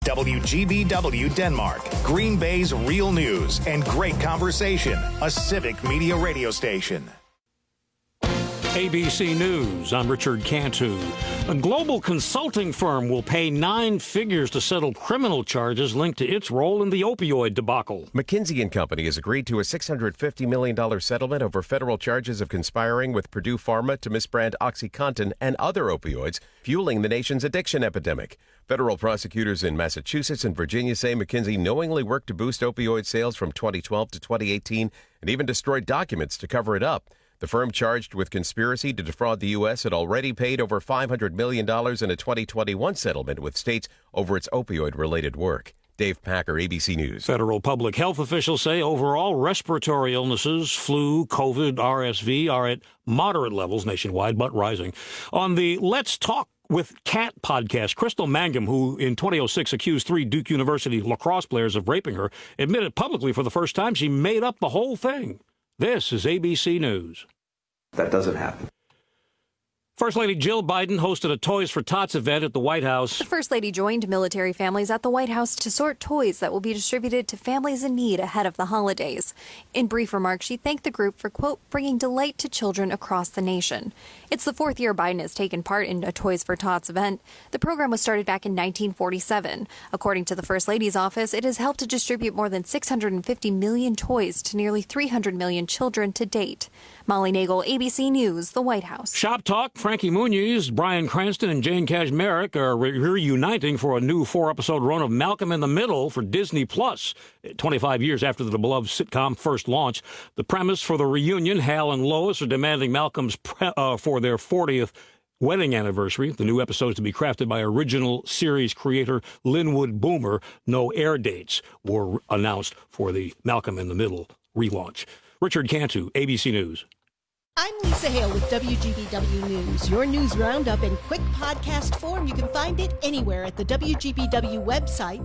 WGBW Denmark, Green Bay's real news and great conversation. A Civic Media radio station. ABC News, I'm Richard Cantu. A global consulting firm will pay 9 figures to settle criminal charges linked to its role in the opioid debacle. McKinsey & Company has agreed to a $650 million settlement over federal charges of conspiring with Purdue Pharma to misbrand OxyContin and other opioids, fueling the nation's addiction epidemic. Federal prosecutors in Massachusetts and Virginia say McKinsey knowingly worked to boost opioid sales from 2012 to 2018 and even destroyed documents to cover it up. The firm charged with conspiracy to defraud the U.S. had already paid over $500 million in a 2021 settlement with states over its opioid-related work. Dave Packer, ABC News. Federal public health officials say overall respiratory illnesses, flu, COVID, RSV, are at moderate levels nationwide, but rising. On the Let's Talk with Kat podcast, Crystal Mangum, who in 2006 accused 3 Duke University lacrosse players of raping her, admitted publicly for the first time she made up the whole thing. This is ABC News. That doesn't happen. First Lady Jill Biden hosted a Toys for Tots event at the White House. The First Lady joined military families at the White House to sort toys that will be distributed to families in need ahead of the holidays. In brief remarks, she thanked the group for, quote, bringing delight to children across the nation. It's the 4th year Biden has taken part in a Toys for Tots event. The program was started back in 1947. According to the First Lady's office, it has helped to distribute more than 650 million toys to nearly 300 million children to date. Molly Nagel, ABC News, the White House. Shop Talk, Frankie Muniz, Bryan Cranston, and Jane Kashmerek are reuniting for a new 4-episode run of Malcolm in the Middle for Disney+. 25 years after the beloved sitcom first launched. The premise for the reunion, Hal and Lois are demanding Malcolm's for their 40th wedding anniversary. The new episodes to be crafted by original series creator Linwood Boomer. No air dates were announced for the Malcolm in the Middle relaunch. Richard Cantu, ABC News. I'm Lisa Hale with WGBW News. Your news roundup in quick podcast form. You can find it anywhere at the WGBW website,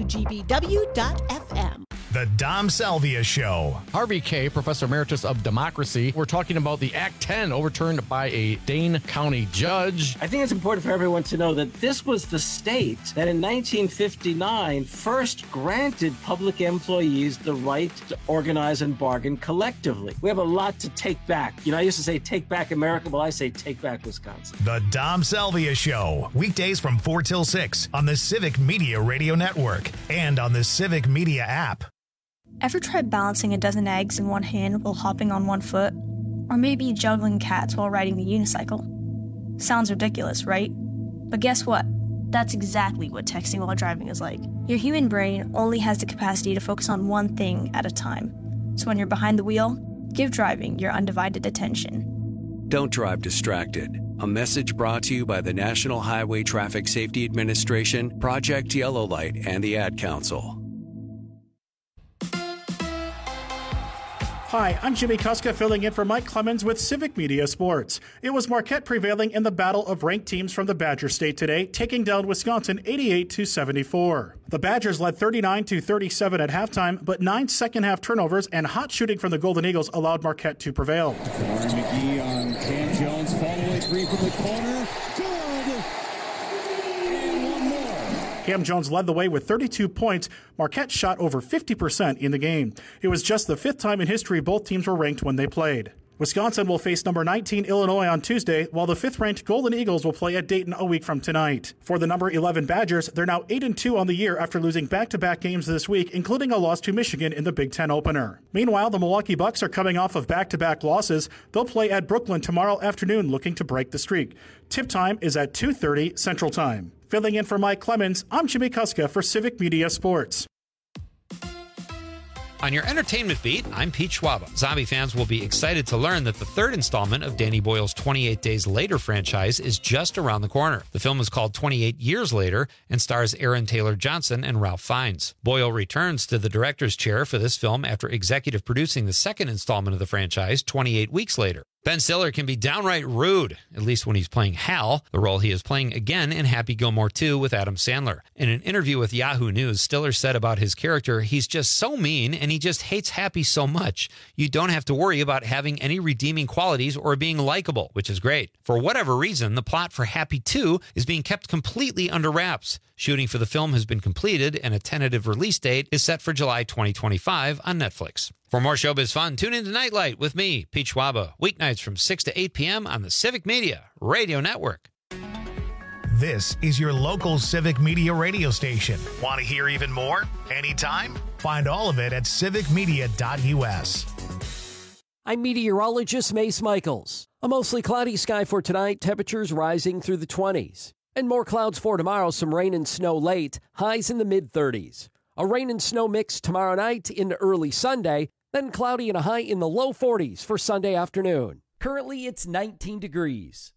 WGBW.fm. The Dom Salvia Show. Harvey Kaye, Professor Emeritus of Democracy. We're talking about the Act 10 overturned by a Dane County judge. I think it's important for everyone to know that this was the state that in 1959 first granted public employees the right to organize and bargain collectively. We have a lot to take back. You know, I used to say take back America. Well, I say take back Wisconsin. The Dom Salvia Show. Weekdays from 4 till 6 on the Civic Media Radio Network and on the Civic Media app. Ever tried balancing a dozen eggs in one hand while hopping on one foot? Or maybe juggling cats while riding the unicycle? Sounds ridiculous, right? But guess what? That's exactly what texting while driving is like. Your human brain only has the capacity to focus on one thing at a time. So when you're behind the wheel, give driving your undivided attention. Don't drive distracted. A message brought to you by the National Highway Traffic Safety Administration, Project Yellow Light, and the Ad Council. Hi, I'm Jimmy Kuska filling in for Mike Clemens with Civic Media Sports. It was Marquette prevailing in the battle of ranked teams from the Badger State today, taking down Wisconsin 88-74. The Badgers led 39-37 at halftime, but 9 second-half turnovers and hot shooting from the Golden Eagles allowed Marquette to prevail. Aaron McGee on Cam Jones, follow-away 3 from the corner. Good! And one more. Cam Jones led the way with 32 points. Marquette shot over 50% in the game. It was just the 5th time in history both teams were ranked when they played. Wisconsin will face number 19 Illinois on Tuesday, while the 5th-ranked Golden Eagles will play at Dayton a week from tonight. For the number 11 Badgers, they're now 8-2 on the year after losing back-to-back games this week, including a loss to Michigan in the Big Ten opener. Meanwhile, the Milwaukee Bucks are coming off of back-to-back losses. They'll play at Brooklyn tomorrow afternoon, looking to break the streak. Tip time is at 2:30 Central Time. Filling in for Mike Clemens, I'm Jimmy Kuska for Civic Media Sports. On your entertainment beat, I'm Pete Schwaba. Zombie fans will be excited to learn that the 3rd installment of Danny Boyle's 28 Days Later franchise is just around the corner. The film is called 28 Years Later and stars Aaron Taylor Johnson and Ralph Fiennes. Boyle returns to the director's chair for this film after executive producing the 2nd installment of the franchise 28 weeks later. Ben Stiller can be downright rude, at least when he's playing Hal, the role he is playing again in Happy Gilmore 2 with Adam Sandler. In an interview with Yahoo News, Stiller said about his character, he's just so mean and and he just hates Happy so much, you don't have to worry about having any redeeming qualities or being likable, which is great. For whatever reason, the plot for Happy 2 is being kept completely under wraps. Shooting for the film has been completed, and a tentative release date is set for July 2025 on Netflix. For more showbiz fun, tune in to Nightlight with me, Pete Schwaba, weeknights from 6 to 8 p.m. on the Civic Media Radio Network. This is your local Civic Media radio station. Want to hear even more? Anytime? Find all of it at civicmedia.us. I'm meteorologist Mace Michaels. A mostly cloudy sky for tonight, temperatures rising through the 20s. And more clouds for tomorrow, some rain and snow late, highs in the mid-30s. A rain and snow mix tomorrow night into early Sunday, then cloudy and a high in the low 40s for Sunday afternoon. Currently, it's 19 degrees.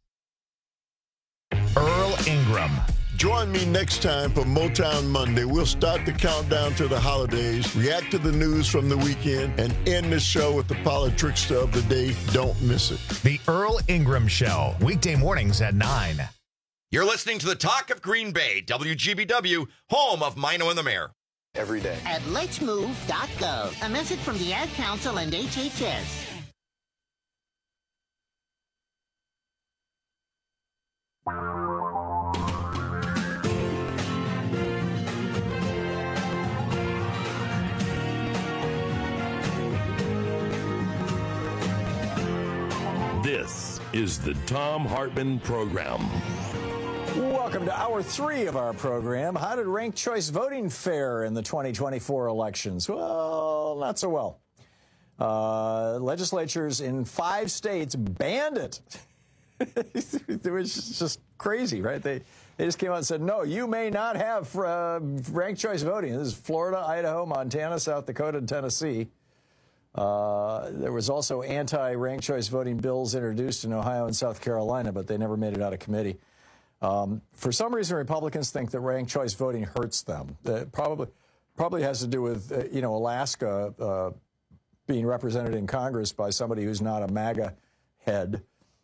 Earl Ingram. Join me next time for Motown Monday. We'll start the countdown to the holidays, react to the news from the weekend, and end the show with the politics of the day. Don't miss it. The Earl Ingram Show, weekday mornings at 9. You're listening to the Talk of Green Bay, WGBW, home of Mino and the Mayor. Every day. At letsmove.gov. A message from the Ad Council and HHS. This is the Thom Hartmann Program. Welcome to Hour 3 of our program. How did ranked choice voting fare in the 2024 elections? Well, not so well. Legislatures in 5 states banned it. It was just crazy, right? They just came out and said, no, you may not have ranked choice voting. This is Florida, Idaho, Montana, South Dakota, and Tennessee. There was also anti-ranked choice voting bills introduced in Ohio and South Carolina, but they never made it out of committee. For some reason, Republicans think that ranked choice voting hurts them. That probably has to do with, Alaska being represented in Congress by somebody who's not a MAGA head.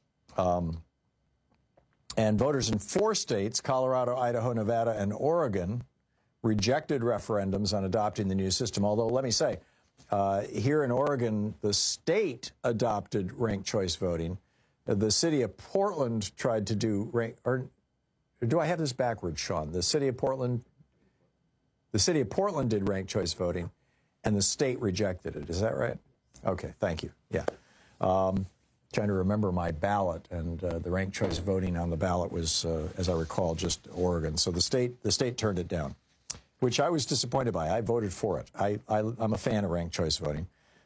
And voters in 4 states, Colorado, Idaho, Nevada, and Oregon, rejected referendums on adopting the new system. Although, let me say, here in Oregon, the state adopted ranked choice voting. The city of Portland tried to do or do I have this backwards, Sean? The city of Portland did ranked choice voting, and the state rejected it. Is that right? Okay, thank you. Yeah. Trying to remember my ballot, and the ranked choice voting on the ballot was, as I recall, just Oregon. So the state turned it down, which I was disappointed by. I voted for it. I'm a fan of ranked choice voting.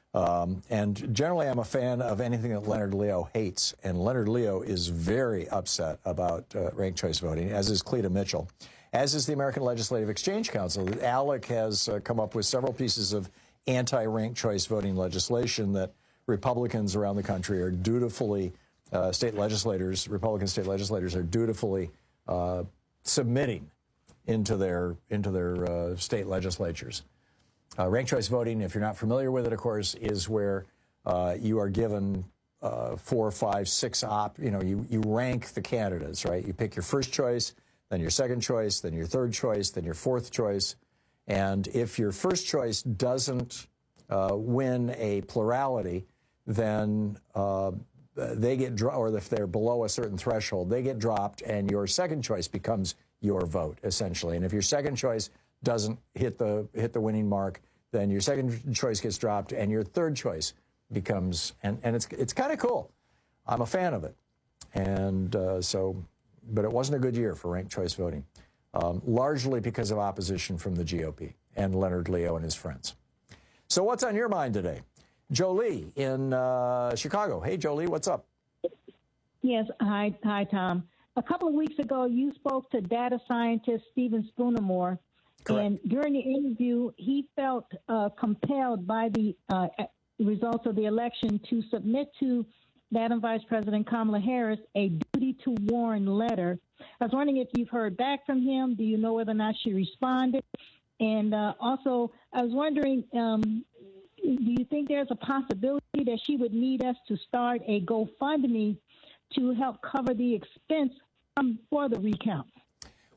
And generally, I'm a fan of anything that Leonard Leo hates. And Leonard Leo is very upset about ranked choice voting, as is Cleta Mitchell, as is the American Legislative Exchange Council. ALEC has come up with several pieces of anti-ranked choice voting legislation that Republicans around the country are dutifully, Republican state legislators are dutifully submitting into their state legislatures. Ranked choice voting, if you're not familiar with it, of course, is where you are given 4, 5, 6 you rank the candidates, right? You pick your first choice, then your second choice, then your third choice, then your fourth choice. And if your first choice doesn't win a plurality, then they get dropped, or if they're below a certain threshold, they get dropped, and your second choice becomes your vote, essentially. And if your second choice doesn't hit the winning mark, then your second choice gets dropped, and your third choice becomes, and it's kind of cool. I'm a fan of it, and but it wasn't a good year for ranked choice voting, largely because of opposition from the GOP and Leonard Leo and his friends. So what's on your mind today? Jolie in Chicago. Hey, Jolie, what's up? Yes, hi, Tom. A couple of weeks ago, you spoke to data scientist Stephen Spoonermore. Correct. And during the interview, he felt compelled by the results of the election to submit to Madam Vice President Kamala Harris a duty to warn letter. I was wondering if you've heard back from him. Do you know whether or not she responded? And also, I was wondering, do you think there's a possibility that she would need us to start a GoFundMe to help cover the expense for the recount?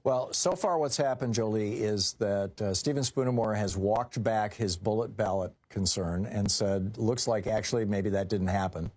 Well, so far what's happened, Jolie, is that Stephen Spoonermore has walked back his bullet ballot concern and said, looks like actually maybe that didn't happen.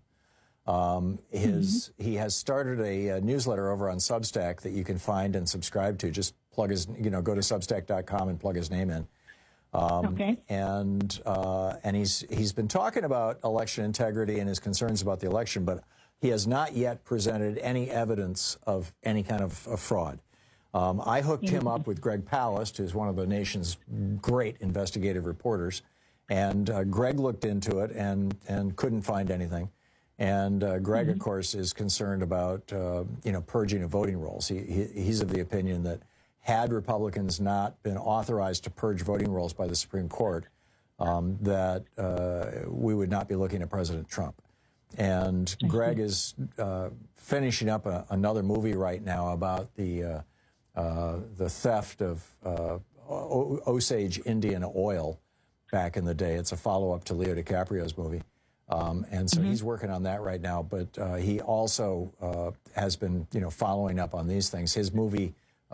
He has started a newsletter over on Substack that you can find and subscribe to. Just plug his, go to substack.com and plug his name in. Okay. And he's been talking about election integrity and his concerns about the election, but he has not yet presented any evidence of any kind of fraud. I hooked him up with Greg Palast, who's one of the nation's great investigative reporters, and Greg looked into it and couldn't find anything. And Greg, of course, is concerned about purging of voting rolls. He's of the opinion that had Republicans not been authorized to purge voting rolls by the Supreme Court, that we would not be looking at President Trump. And Greg is finishing up another movie right now about the theft of Osage Indian oil back in the day. It's a follow-up to Leo DiCaprio's movie. And so he's working on that right now. But he also has been, following up on these things. His movie,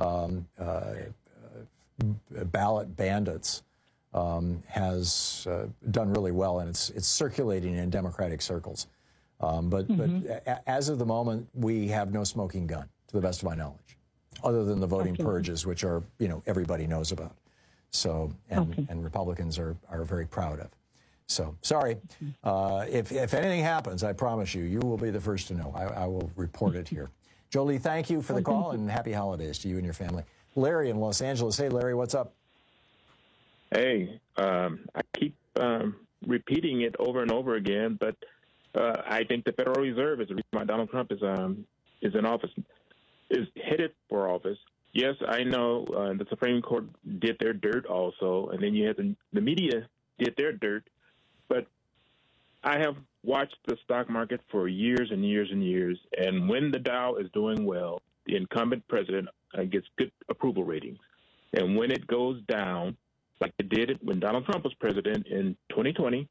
Ballot Bandits, has done really well, and it's circulating in Democratic circles. But as of the moment, we have no smoking gun, to the best of my knowledge, other than the voting purges, which are, everybody knows about. So, and Republicans are very proud of. So, sorry. If anything happens, I promise you will be the first to know. I will report it here. Jolie, thank you for the call, and happy holidays to you and your family. Larry in Los Angeles. Hey, Larry, what's up? Hey, I keep repeating it over and over again, but I think the Federal Reserve is the reason why Donald Trump is in office, is headed for office. Yes, I know the Supreme Court did their dirt also, and then you had the media did their dirt. But I have watched the stock market for years and years and years, and when the Dow is doing well, the incumbent president gets good approval ratings. And when it goes down, like it did when Donald Trump was president in 2020,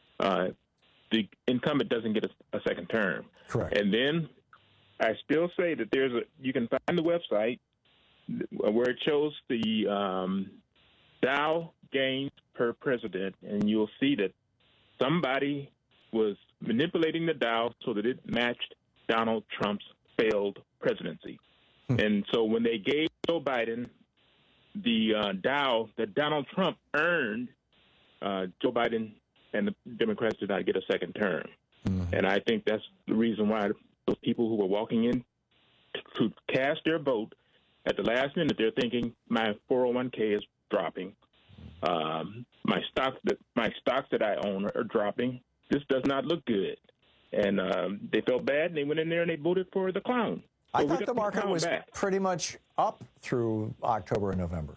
the incumbent doesn't get a second term. Correct. And then I still say that you can find the website where it shows the Dow gains per president, and you'll see that somebody was manipulating the Dow so that it matched Donald Trump's failed presidency. And so when they gave Joe Biden the Dow that Donald Trump earned, Joe Biden and the Democrats did not get a second term. And I think that's the reason why those people who were walking in to cast their vote at the last minute, they're thinking, my 401k is dropping. My stocks that I own are dropping. This does not look good. And they felt bad, and they went in there and they voted for the clown. So I thought the market was pretty much up through October and November.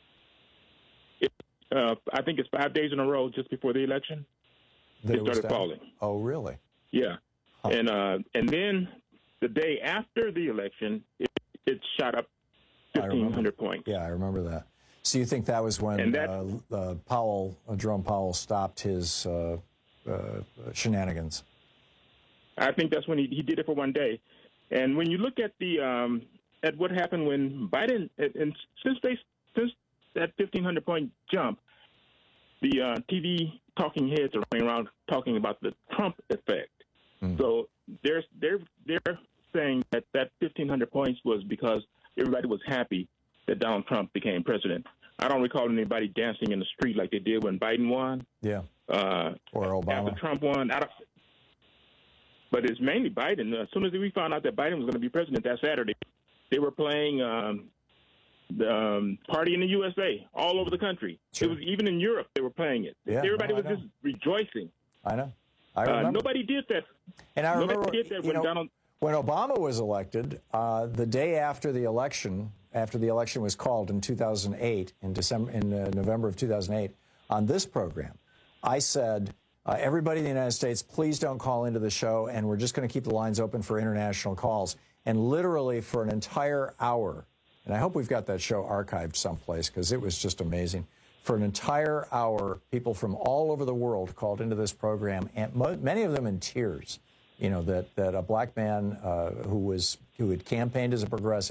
I think it's 5 days in a row just before the election. It started falling. Oh, really? Yeah. Huh. And then the day after the election, it shot up 1,500 points. Yeah, I remember that. So you think that was when Jerome Powell stopped his shenanigans? I think that's when he did it for one day. And when you look at at what happened when Biden, and since that 1,500 point jump, the TV talking heads are running around talking about the Trump effect. So they're saying that 1,500 points was because everybody was happy that Donald Trump became president. I don't recall anybody dancing in the street like they did when Biden won. Yeah. Or Obama. After Trump won. But it's mainly Biden. As soon as we found out that Biden was going to be president that Saturday, they were playing the Party in the USA all over the country. Sure. It was even in Europe they were playing it. Yeah, everybody was just rejoicing. I know. I remember. Nobody did that. And I remember nobody did that when Obama was elected, the day after the election was called in 2008, in November of 2008, on this program, I said, everybody in the United States, please don't call into the show, and we're just going to keep the lines open for international calls. And literally for an entire hour, and I hope we've got that show archived someplace because it was just amazing. For an entire hour, people from all over the world called into this program, and many of them in tears, that a black man who had campaigned as a progressive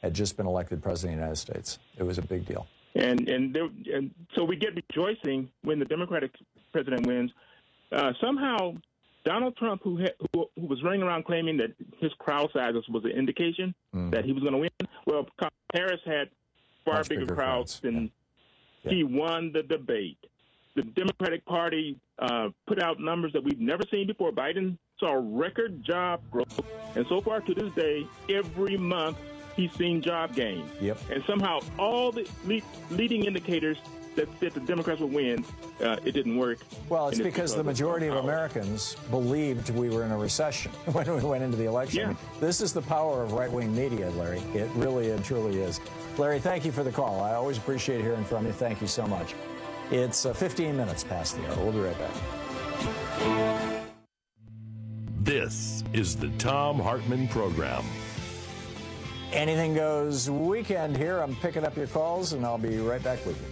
had just been elected president of the United States. It was a big deal. And so we get rejoicing when the Democratic president wins. Somehow, Donald Trump, who was running around claiming that his crowd sizes was an indication that he was going to win, well, Harris had far bigger crowds than he won the debate. The Democratic Party put out numbers that we've never seen before. Biden saw record job growth, and so far to this day, every month he's seen job gains. Yep. And somehow all the leading indicators that said the Democrats would win, it didn't work. Well, it's because the majority of Americans believed we were in a recession when we went into the election. Yeah. I mean, this is the power of right-wing media, Larry. It really and truly is. Larry, thank you for the call. I always appreciate hearing from you. Thank you so much. It's 15 minutes past the hour. We'll be right back. This is the Thom Hartmann Program. Anything Goes weekend here. I'm picking up your calls, and I'll be right back with you.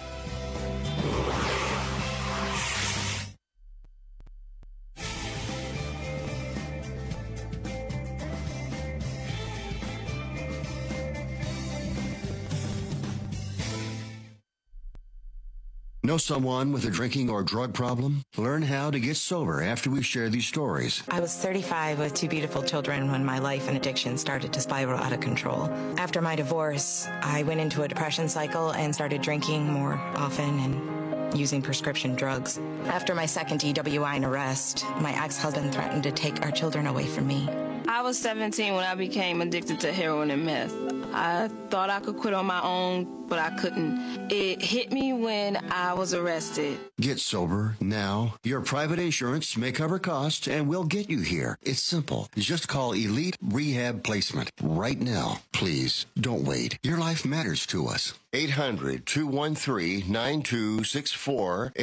Know someone with a drinking or drug problem? Learn how to get sober after we share these stories. I was 35 with 2 beautiful children when my life and addiction started to spiral out of control. After my divorce, I went into a depression cycle and started drinking more often and using prescription drugs. After my second DWI and arrest, my ex-husband threatened to take our children away from me. I was 17 when I became addicted to heroin and meth. I thought I could quit on my own, but I couldn't. It hit me when I was arrested. Get sober now. Your private insurance may cover costs and we'll get you here. It's simple. Just call Elite Rehab Placement right now. Please don't wait. Your life matters to us. 800-213-9264.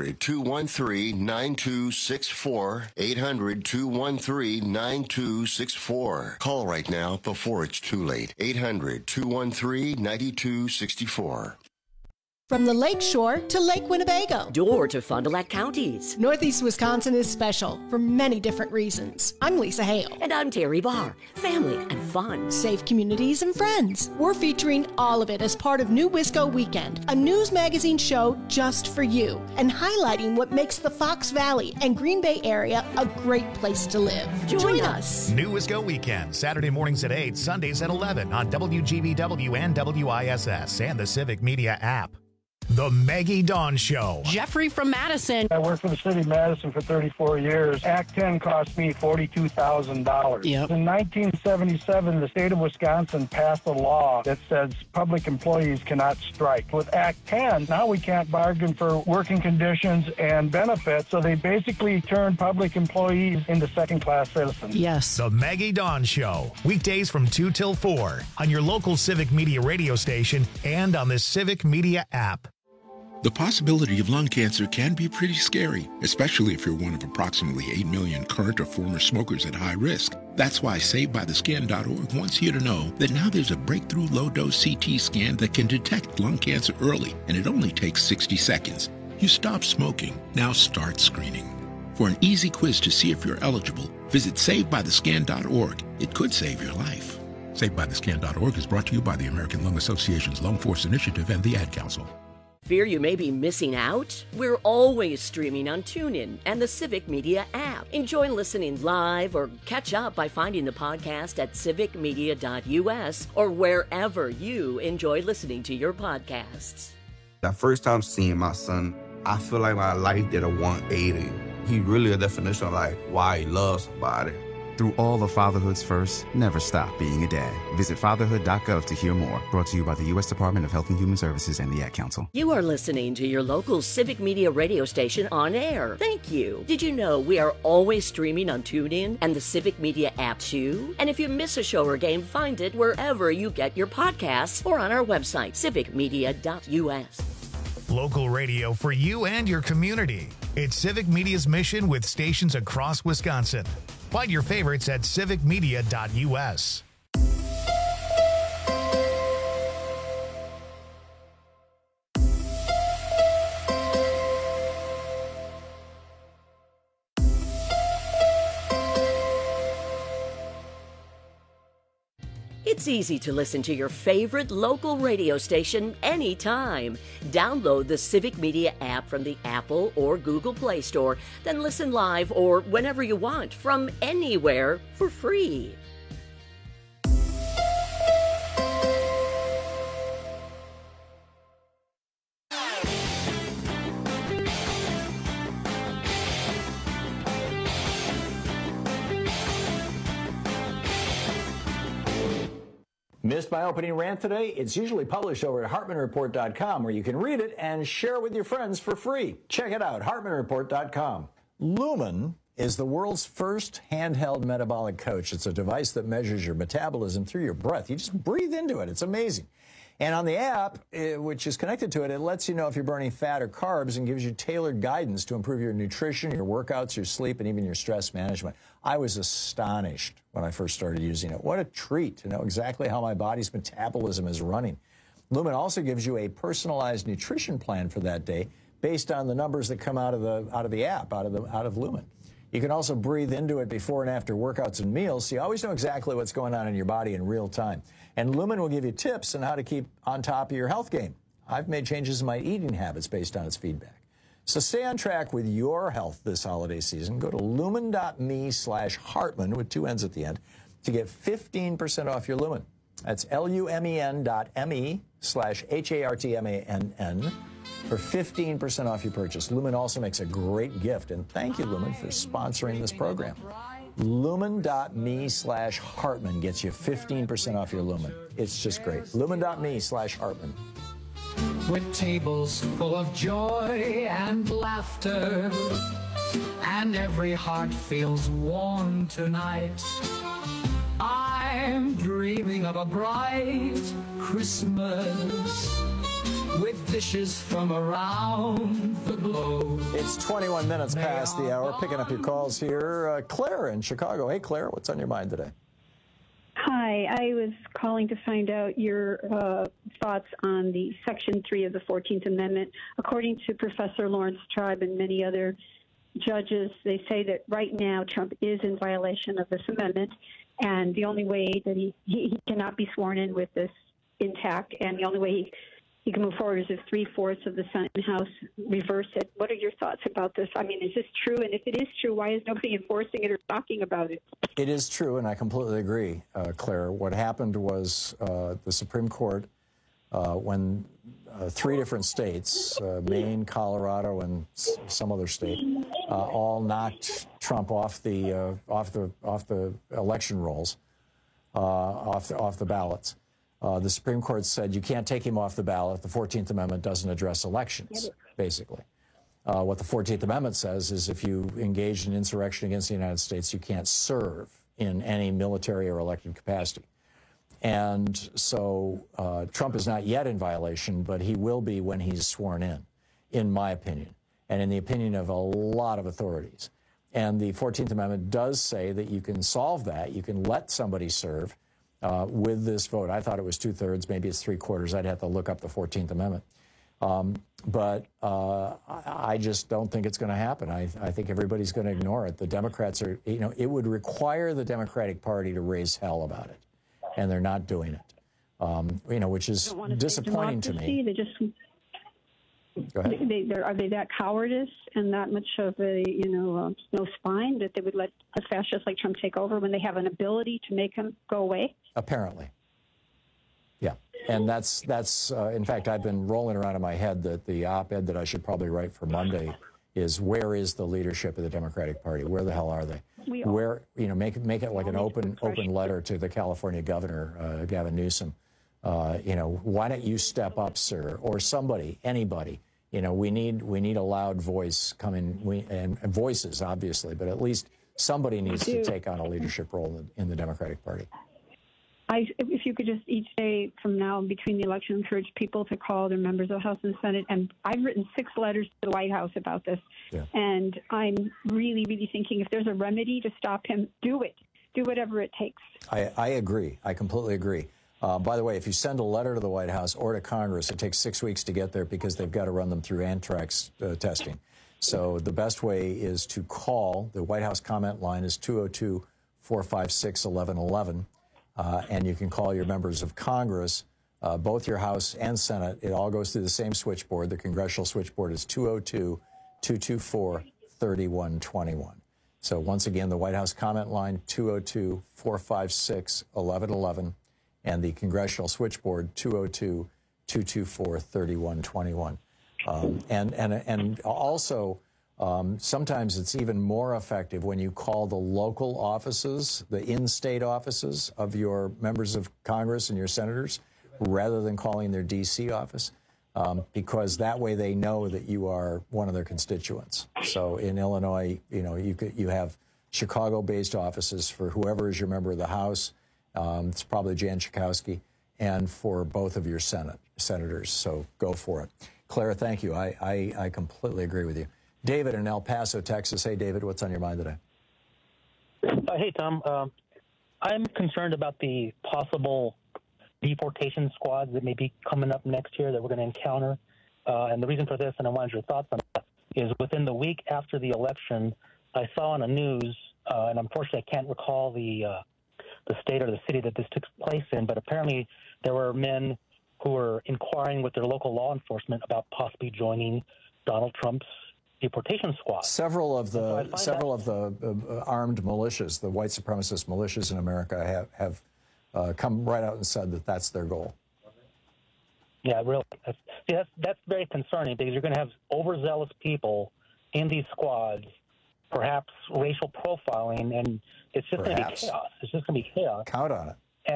800-213-9264. 800-213-9264. Call right now before it's too late. 800-213-9264. From the Lake Shore to Lake Winnebago. Door to Fond du Lac counties. Northeast Wisconsin is special for many different reasons. I'm Lisa Hale. And I'm Terry Barr. Family and fun. Safe communities and friends. We're featuring all of it as part of New Wisco Weekend, a news magazine show just for you, and highlighting what makes the Fox Valley and Green Bay area a great place to live. Join us. New Wisco Weekend, Saturday mornings at 8, Sundays at 11 on WGBW and WISS and the Civic Media app. The Maggie Dawn Show. Jeffrey from Madison. I worked for the city of Madison for 34 years. Act 10 cost me $42,000. Yep. In 1977, the state of Wisconsin passed a law that says public employees cannot strike. With Act 10, now we can't bargain for working conditions and benefits, so they basically turned public employees into second-class citizens. Yes. The Maggie Dawn Show. Weekdays from 2 till 4 on your local Civic Media radio station and on the Civic Media app. The possibility of lung cancer can be pretty scary, especially if you're one of approximately 8 million current or former smokers at high risk. That's why SaveByTheScan.org wants you to know that now there's a breakthrough low-dose CT scan that can detect lung cancer early, and it only takes 60 seconds. You stop smoking, now start screening. For an easy quiz to see if you're eligible, visit SaveByTheScan.org. It could save your life. SaveByTheScan.org is brought to you by the American Lung Association's Lung Force Initiative and the Ad Council. Fear you may be missing out? We're always streaming on TuneIn and the Civic Media app. Enjoy listening live or catch up by finding the podcast at civicmedia.us or wherever you enjoy listening to your podcasts. The first time seeing my son, I feel like my life did a 180. He really a definition of like why he loves somebody. Through all of fatherhood's first, never stop being a dad. Visit fatherhood.gov to hear more. Brought to you by the U.S. Department of Health and Human Services and the Ad Council. You are listening to your local Civic Media radio station on air. Thank you. Did you know we are always streaming on TuneIn and the Civic Media app too? And if you miss a show or game, find it wherever you get your podcasts or on our website, civicmedia.us. Local radio for you and your community. It's Civic Media's mission with stations across Wisconsin. Find your favorites at civicmedia.us. It's It's easy to listen to your favorite local radio station anytime. Download the Civic Media app from the Apple or Google Play Store, then listen live or whenever you want from anywhere for free. Missed my opening rant today? It's usually published over at HartmanReport.com, where you can read it and share it with your friends for free. Check it out, HartmanReport.com. Lumen is the world's first handheld metabolic coach. It's a device that measures your metabolism through your breath. You just breathe into it. It's amazing. And on the app, which is connected to it, it lets you know if you're burning fat or carbs and gives you tailored guidance to improve your nutrition, your workouts, your sleep, and even your stress management. I was astonished when I first started using it. What a treat to know exactly how my body's metabolism is running. Lumen also gives you a personalized nutrition plan for that day based on the numbers that come out of the app, out of Lumen. You can also breathe into it before and after workouts and meals, so you always know exactly what's going on in your body in real time. And Lumen will give you tips on how to keep on top of your health game. I've made changes in my eating habits based on its feedback. So stay on track with your health this holiday season. Go to lumen.me/Hartman with 2 N's at the end to get 15% off your Lumen. That's lumen.me/HARTMANN for 15% off your purchase. Lumen also makes a great gift, and thank you, Lumen, for sponsoring this program. Lumen.me/Hartman gets you 15% off your Lumen. It's just great. Lumen.me/Hartman. With tables full of joy and laughter, and every heart feels warm tonight. I'm dreaming of a bright Christmas with dishes from around the globe. It's 21 minutes past the hour. Picking up your calls here. Claire in Chicago. Hey, Claire, what's on your mind today? Hi, I was calling to find out your thoughts on the Section 3 of the 14th Amendment. According to Professor Lawrence Tribe and many other judges, they say that right now Trump is in violation of this amendment, and the only way that he cannot be sworn in with this intact, and the only way he can move forward is if 3/4 of the Senate and House reverse it. What are your thoughts about this? I mean, is this true? And if it is true, why is nobody enforcing it or talking about it? It is true, and I completely agree, Claire. What happened was the Supreme Court, when 3 different states, Maine, Colorado, and some other state, all knocked Trump off the election rolls, off the ballots. The Supreme Court said you can't take him off the ballot. The 14th Amendment doesn't address elections, basically. What the 14th Amendment says is if you engage in insurrection against the United States, you can't serve in any military or elected capacity. And so Trump is not yet in violation, but he will be when he's sworn in my opinion, and in the opinion of a lot of authorities. And the 14th Amendment does say that you can solve that. You can let somebody serve with this vote. I thought it was 2/3, maybe it's 3/4. I'd have to look up the 14th Amendment. But I just don't think it's going to happen. I think everybody's going to ignore it. The Democrats are, it would require the Democratic Party to raise hell about it, and they're not doing it, which is disappointing to me. They just, Go ahead. Are they that cowardice and that much of a, no spine that they would let a fascist like Trump take over when they have an ability to make him go away? Apparently. Yeah. And that's in fact, I've been rolling around in my head that the op-ed that I should probably write for Monday is, where is the leadership of the Democratic Party? Where the hell are they? Where, make it like an open letter to the California governor, Gavin Newsom. Why don't you step up, sir, or somebody, anybody? We need a loud voice coming, and voices, obviously, but at least somebody needs to take on a leadership role in the Democratic Party. If you could just each day from now between the election encourage people to call their members of the House and Senate. And I've written 6 letters to the White House about this. Yeah. And I'm really, really thinking if there's a remedy to stop him, do it. Do whatever it takes. I agree. I completely agree. By the way, if you send a letter to the White House or to Congress, it takes 6 weeks to get there because they've got to run them through anthrax testing. So the best way is to call. The White House comment line is 202-456-1111. and you can call your members of Congress, both your House and Senate. It all goes through the same switchboard. The congressional switchboard is 202-224-3121. So once again, the White House comment line, 202-456-1111, and the congressional switchboard, 202-224-3121. And also, sometimes it's even more effective when you call the local offices, the in-state offices of your members of Congress and your senators, rather than calling their D.C. office, because that way they know that you are one of their constituents. So in Illinois, you have Chicago-based offices for whoever is your member of the House. It's probably Jan Schakowsky, and for both of your senators. So go for it. Clara, thank you. I completely agree with you. David in El Paso, Texas. Hey, David, what's on your mind today? Hey, Tom. I'm concerned about the possible deportation squads that may be coming up next year that we're going to encounter. And the reason for this, and I wanted your thoughts on that, is within the week after the election, I saw on the news, and unfortunately I can't recall the state or the city that this took place in, but apparently there were men who were inquiring with their local law enforcement about possibly joining Donald Trump's deportation squad. Several of the armed militias, the white supremacist militias in America, have come right out and said that that's their goal. Yeah, really. That's very concerning, because you're going to have overzealous people in these squads, perhaps racial profiling, and it's just going to be chaos. It's just going to be chaos. Count on it.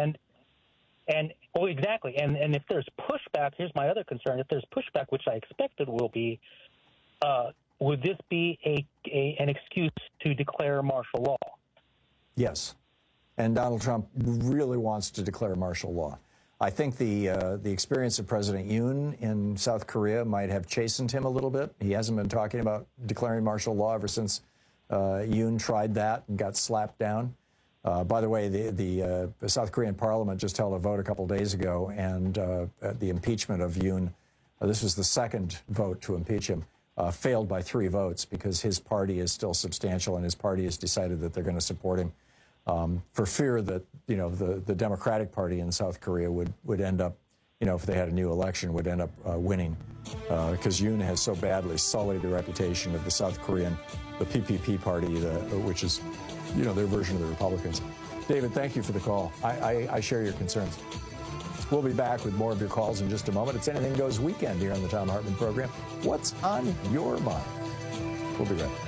And exactly. And if there's pushback, here's my other concern. If there's pushback, which I expect it will be, would this be an excuse to declare martial law? Yes. And Donald Trump really wants to declare martial law. I think the experience of President Yoon in South Korea might have chastened him a little bit. He hasn't been talking about declaring martial law ever since Yoon tried that and got slapped down. By the way, the South Korean parliament just held a vote a couple days ago, and the impeachment of Yoon, this was the second vote to impeach him, failed by 3 votes because his party is still substantial and his party has decided that they're going to support him for fear that, the Democratic Party in South Korea would end up, if they had a new election, would end up winning because Yoon has so badly sullied the reputation of the South Korean, the PPP party, which is, their version of the Republicans. David, thank you for the call. I share your concerns. We'll be back with more of your calls in just a moment. It's Anything Goes Weekend here on the Thom Hartmann program. What's on your mind? We'll be right back.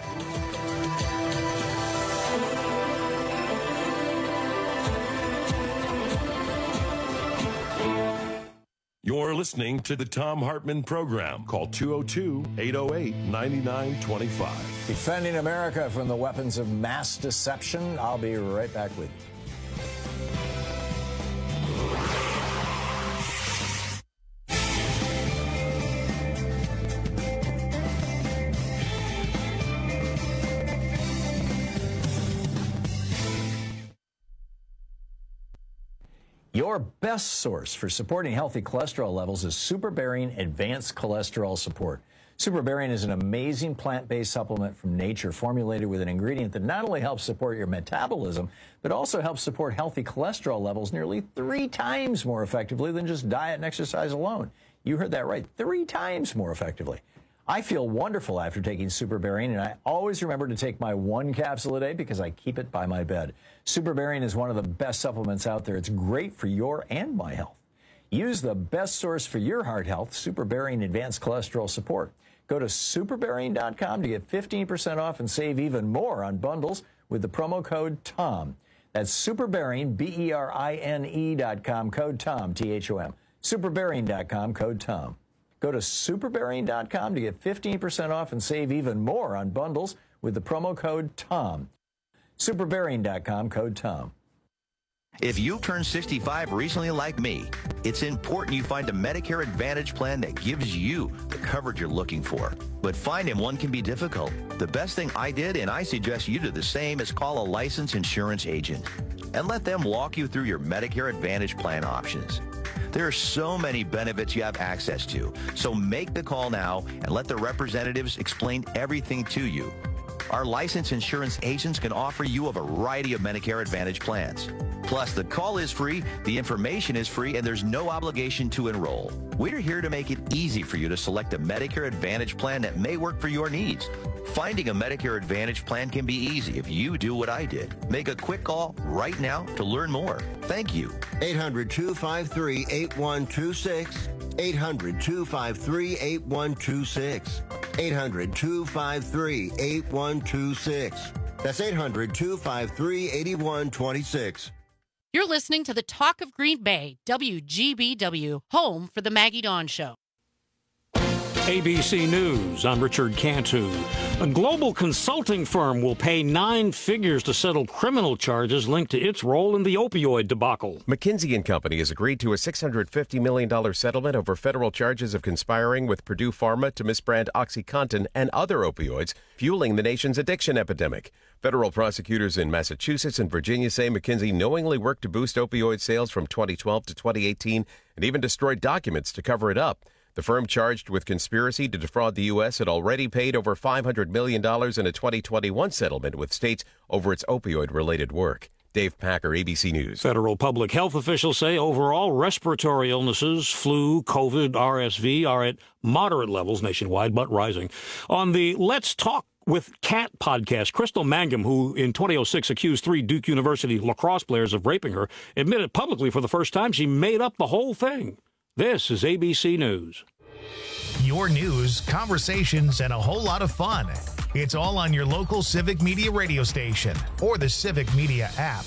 You're listening to the Thom Hartmann program. Call 202-808-9925. Defending America from the weapons of mass deception. I'll be right back with you. Your best source for supporting healthy cholesterol levels is SuperBarian Advanced Cholesterol Support. SuperBarian is an amazing plant-based supplement from nature formulated with an ingredient that not only helps support your metabolism, but also helps support healthy cholesterol levels nearly 3 times more effectively than just diet and exercise alone. You heard that right, 3 times more effectively. I feel wonderful after taking SuperBarian, and I always remember to take my 1 capsule a day because I keep it by my bed. SuperBarian is one of the best supplements out there. It's great for your and my health. Use the best source for your heart health, SuperBarian Advanced Cholesterol Support. Go to superbarian.com to get 15% off and save even more on bundles with the promo code TOM. That's SuperBarian, BERINE.com, code TOM, THOM. Superbarian.com, code TOM. Go to superbarian.com to get 15% off and save even more on bundles with the promo code TOM. Superbarian.com, code TOM. If you turned 65 recently like me, it's important you find a Medicare Advantage plan that gives you the coverage you're looking for. But finding one can be difficult. The best thing I did, and I suggest you do the same, is call a licensed insurance agent and let them walk you through your Medicare Advantage plan options. There are so many benefits you have access to, so make the call now and let the representatives explain everything to you. Our licensed insurance agents can offer you a variety of Medicare Advantage plans. Plus, the call is free, the information is free, and there's no obligation to enroll. We're here to make it easy for you to select a Medicare Advantage plan that may work for your needs. Finding a Medicare Advantage plan can be easy if you do what I did. Make a quick call right now to learn more. Thank you. 800-253-8126. 800-253-8126. 800-253-8126. That's 800-253-8126. You're listening to the Talk of Green Bay, WGBW, home for the Maggie Dawn Show. ABC News, I'm Richard Cantu. A global consulting firm will pay 9 figures to settle criminal charges linked to its role in the opioid debacle. McKinsey & Company has agreed to a $650 million settlement over federal charges of conspiring with Purdue Pharma to misbrand OxyContin and other opioids, fueling the nation's addiction epidemic. Federal prosecutors in Massachusetts and Virginia say McKinsey knowingly worked to boost opioid sales from 2012 to 2018 and even destroyed documents to cover it up. The firm charged with conspiracy to defraud the U.S. had already paid over $500 million in a 2021 settlement with states over its opioid-related work. Dave Packer, ABC News. Federal public health officials say overall respiratory illnesses, flu, COVID, RSV, are at moderate levels nationwide, but rising. On the Let's Talk with Kat podcast, Crystal Mangum, who in 2006 accused 3 Duke University lacrosse players of raping her, admitted publicly for the first time she made up the whole thing. This is ABC News. Your news, conversations, and a whole lot of fun. It's all on your local Civic Media radio station or the Civic Media app.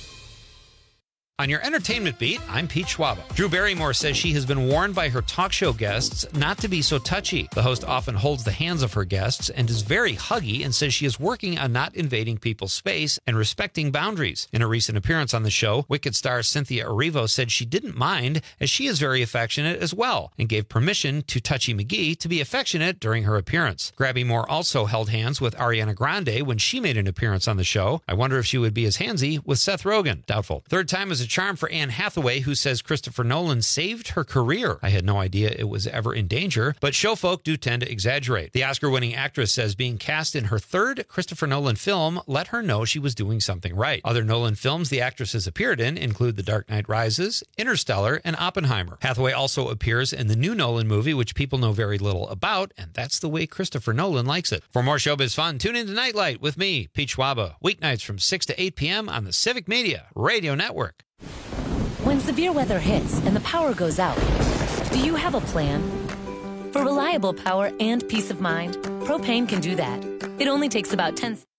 On your entertainment beat, I'm Pete Schwaba. Drew Barrymore says she has been warned by her talk show guests not to be so touchy. The host often holds the hands of her guests and is very huggy and says she is working on not invading people's space and respecting boundaries. In a recent appearance on the show, Wicked star Cynthia Erivo said she didn't mind as she is very affectionate as well and gave permission to Touchy McGee to be affectionate during her appearance. Grabby Moore also held hands with Ariana Grande when she made an appearance on the show. I wonder if she would be as handsy with Seth Rogen. Doubtful. Third time is a charm for Anne Hathaway, who says Christopher Nolan saved her career. I had no idea it was ever in danger, but show folk do tend to exaggerate. The Oscar-winning actress says being cast in her 3rd Christopher Nolan film let her know she was doing something right. Other Nolan films the actress has appeared in include The Dark Knight Rises, Interstellar, and Oppenheimer. Hathaway also appears in the new Nolan movie, which people know very little about, and that's the way Christopher Nolan likes it. For more showbiz fun, tune into Nightlight with me, Pete Schwaba, weeknights from 6 to 8 p.m. on the Civic Media Radio Network. When severe weather hits and the power goes out, do you have a plan? For reliable power and peace of mind, Propane can do that. It only takes about 10 seconds.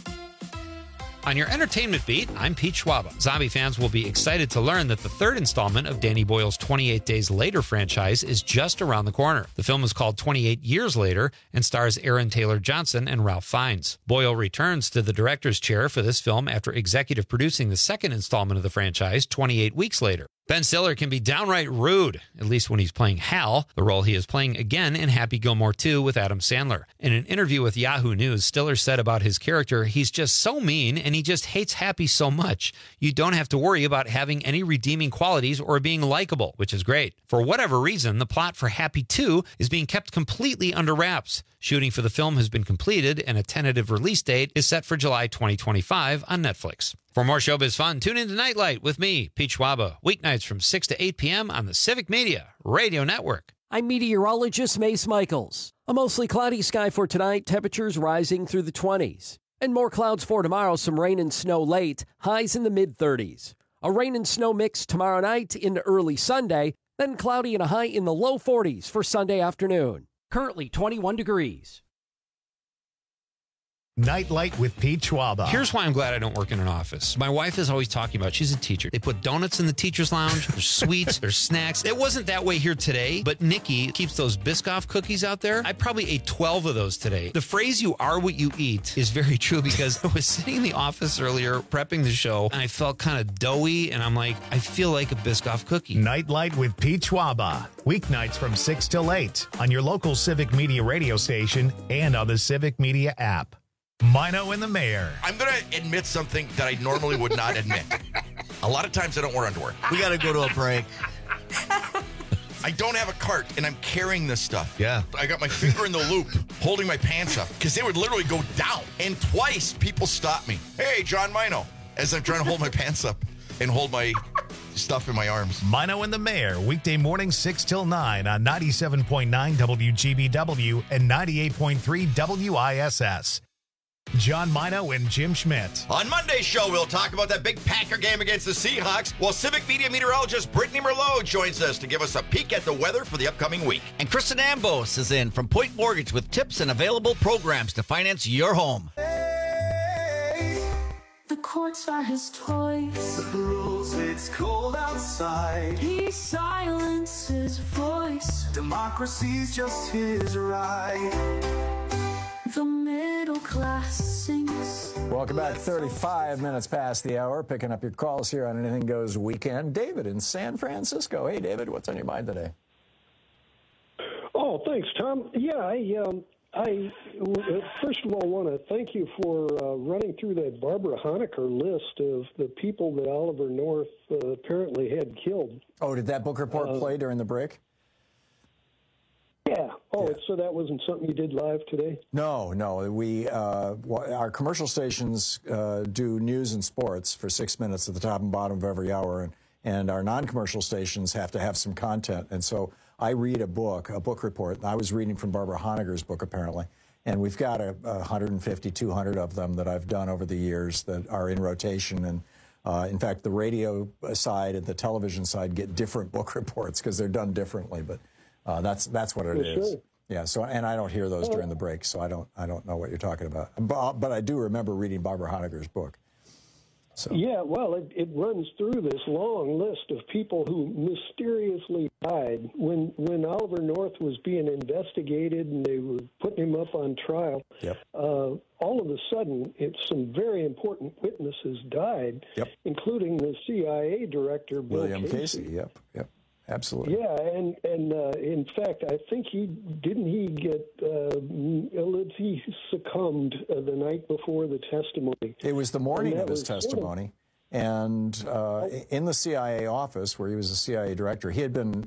On your entertainment beat, I'm Pete Schwaba. Zombie fans will be excited to learn that the 3rd installment of Danny Boyle's 28 Days Later franchise is just around the corner. The film is called 28 Years Later and stars Aaron Taylor Johnson and Ralph Fiennes. Boyle returns to the director's chair for this film after executive producing the 2nd installment of the franchise 28 weeks later. Ben Stiller can be downright rude, at least when he's playing Hal, the role he is playing again in Happy Gilmore 2 with Adam Sandler. In an interview with Yahoo News, Stiller said about his character, he's just so mean and he just hates Happy so much. You don't have to worry about having any redeeming qualities or being likable, which is great. For whatever reason, the plot for Happy 2 is being kept completely under wraps. Shooting for the film has been completed and a tentative release date is set for July 2025 on Netflix. For more showbiz fun, tune into Nightlight with me, Pete Schwaba, weeknights from 6 to 8 p.m. on the Civic Media Radio Network. I'm meteorologist Mace Michaels. A mostly cloudy sky for tonight, temperatures rising through the 20s. And more clouds for tomorrow, some rain and snow late, highs in the mid-30s. A rain and snow mix tomorrow night into early Sunday, then cloudy and a high in the low 40s for Sunday afternoon. Currently 21 degrees. Nightlight with Pete Schwaba. Here's why I'm glad I don't work in an office. My wife is always talking about, she's a teacher. They put donuts in the teacher's lounge. There's sweets, there's snacks. It wasn't that way here today, but Nikki keeps those Biscoff cookies out there. I probably ate 12 of those today. The phrase "you are what you eat" is very true because I was sitting in the office earlier prepping the show and I felt kind of doughy and I'm like, I feel like a Biscoff cookie. Nightlight with Pete Schwaba. Weeknights from 6 till 8 on your local Civic Media radio station and on the Civic Media app. Mino and the Mayor. I'm going to admit something that I normally would not admit. A lot of times I don't wear underwear. We got to go to a break. I don't have a cart, and I'm carrying this stuff. Yeah. I got my finger in the loop, holding my pants up, because they would literally go down. And twice, people stopped me. Hey, John Mino, as I'm trying to hold my pants up. and hold my stuff in my arms. Mino and the Mayor, weekday mornings 6 till 9 on 97.9 WGBW and 98.3 WISS. John Mino and Jim Schmidt. On Monday's show, we'll talk about that big Packer game against the Seahawks, while Civic Media meteorologist Brittany Merlot joins us to give us a peek at the weather for the upcoming week. And Kristen Ambos is in from Point Mortgage with tips and available programs to finance your home. The courts are his toys. The rules, it's cold outside. He silences his voice. Democracy's just his right. The middle class sings. Welcome back. 35 minutes past the hour. Picking up your calls here on Anything Goes Weekend. David in San Francisco. Hey, David, what's on your mind today? Oh, thanks, Tom. Yeah, I first of all want to thank you for running through that Barbara Honaker list of the people that Oliver North apparently had killed. Oh, did that book report play during the break? Yeah. Oh, so that wasn't something you did live today? No. We our commercial stations do news and sports for 6 minutes at the top and bottom of every hour, and our non-commercial stations have to have some content. And so I read a book report. I was reading from Barbara Honaker's book, apparently, and we've got 150, 200 of them that I've done over the years that are in rotation. And in fact, the radio side and the television side get different book reports because they're done differently. But that's what it is. Sure. Yeah. So, and I don't hear those during the break, so I don't know what you're talking about. But I do remember reading Barbara Honaker's book. So. Yeah. Well, it runs through this long list of people who mysteriously died when Oliver North was being investigated and they were putting him up on trial. Yep. All of a sudden, some very important witnesses died, including the CIA director, William Casey. Yep. Absolutely. Yeah, and in fact, I think he succumbed the night before the testimony. It was the morning of his testimony, and in the CIA office where he was the CIA director, he had been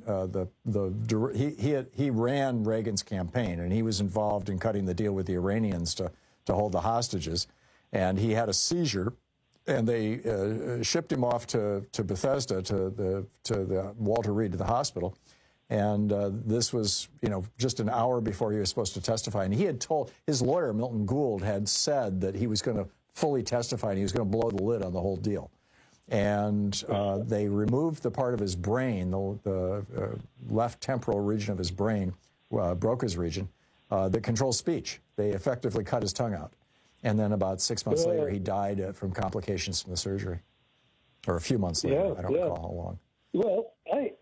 he ran Reagan's campaign, and he was involved in cutting the deal with the Iranians to hold the hostages, and he had a seizure. And they shipped him off to Bethesda, to the Walter Reed, to the hospital. And this was, just an hour before he was supposed to testify. And he had told, his lawyer, Milton Gould, had said that he was going to fully testify and he was going to blow the lid on the whole deal. And they removed the part of his brain, the left temporal region of his brain, Broca's region, that controls speech. They effectively cut his tongue out. And then about 6 months later, he died from complications from the surgery, or a few months later. I don't recall how long. Well,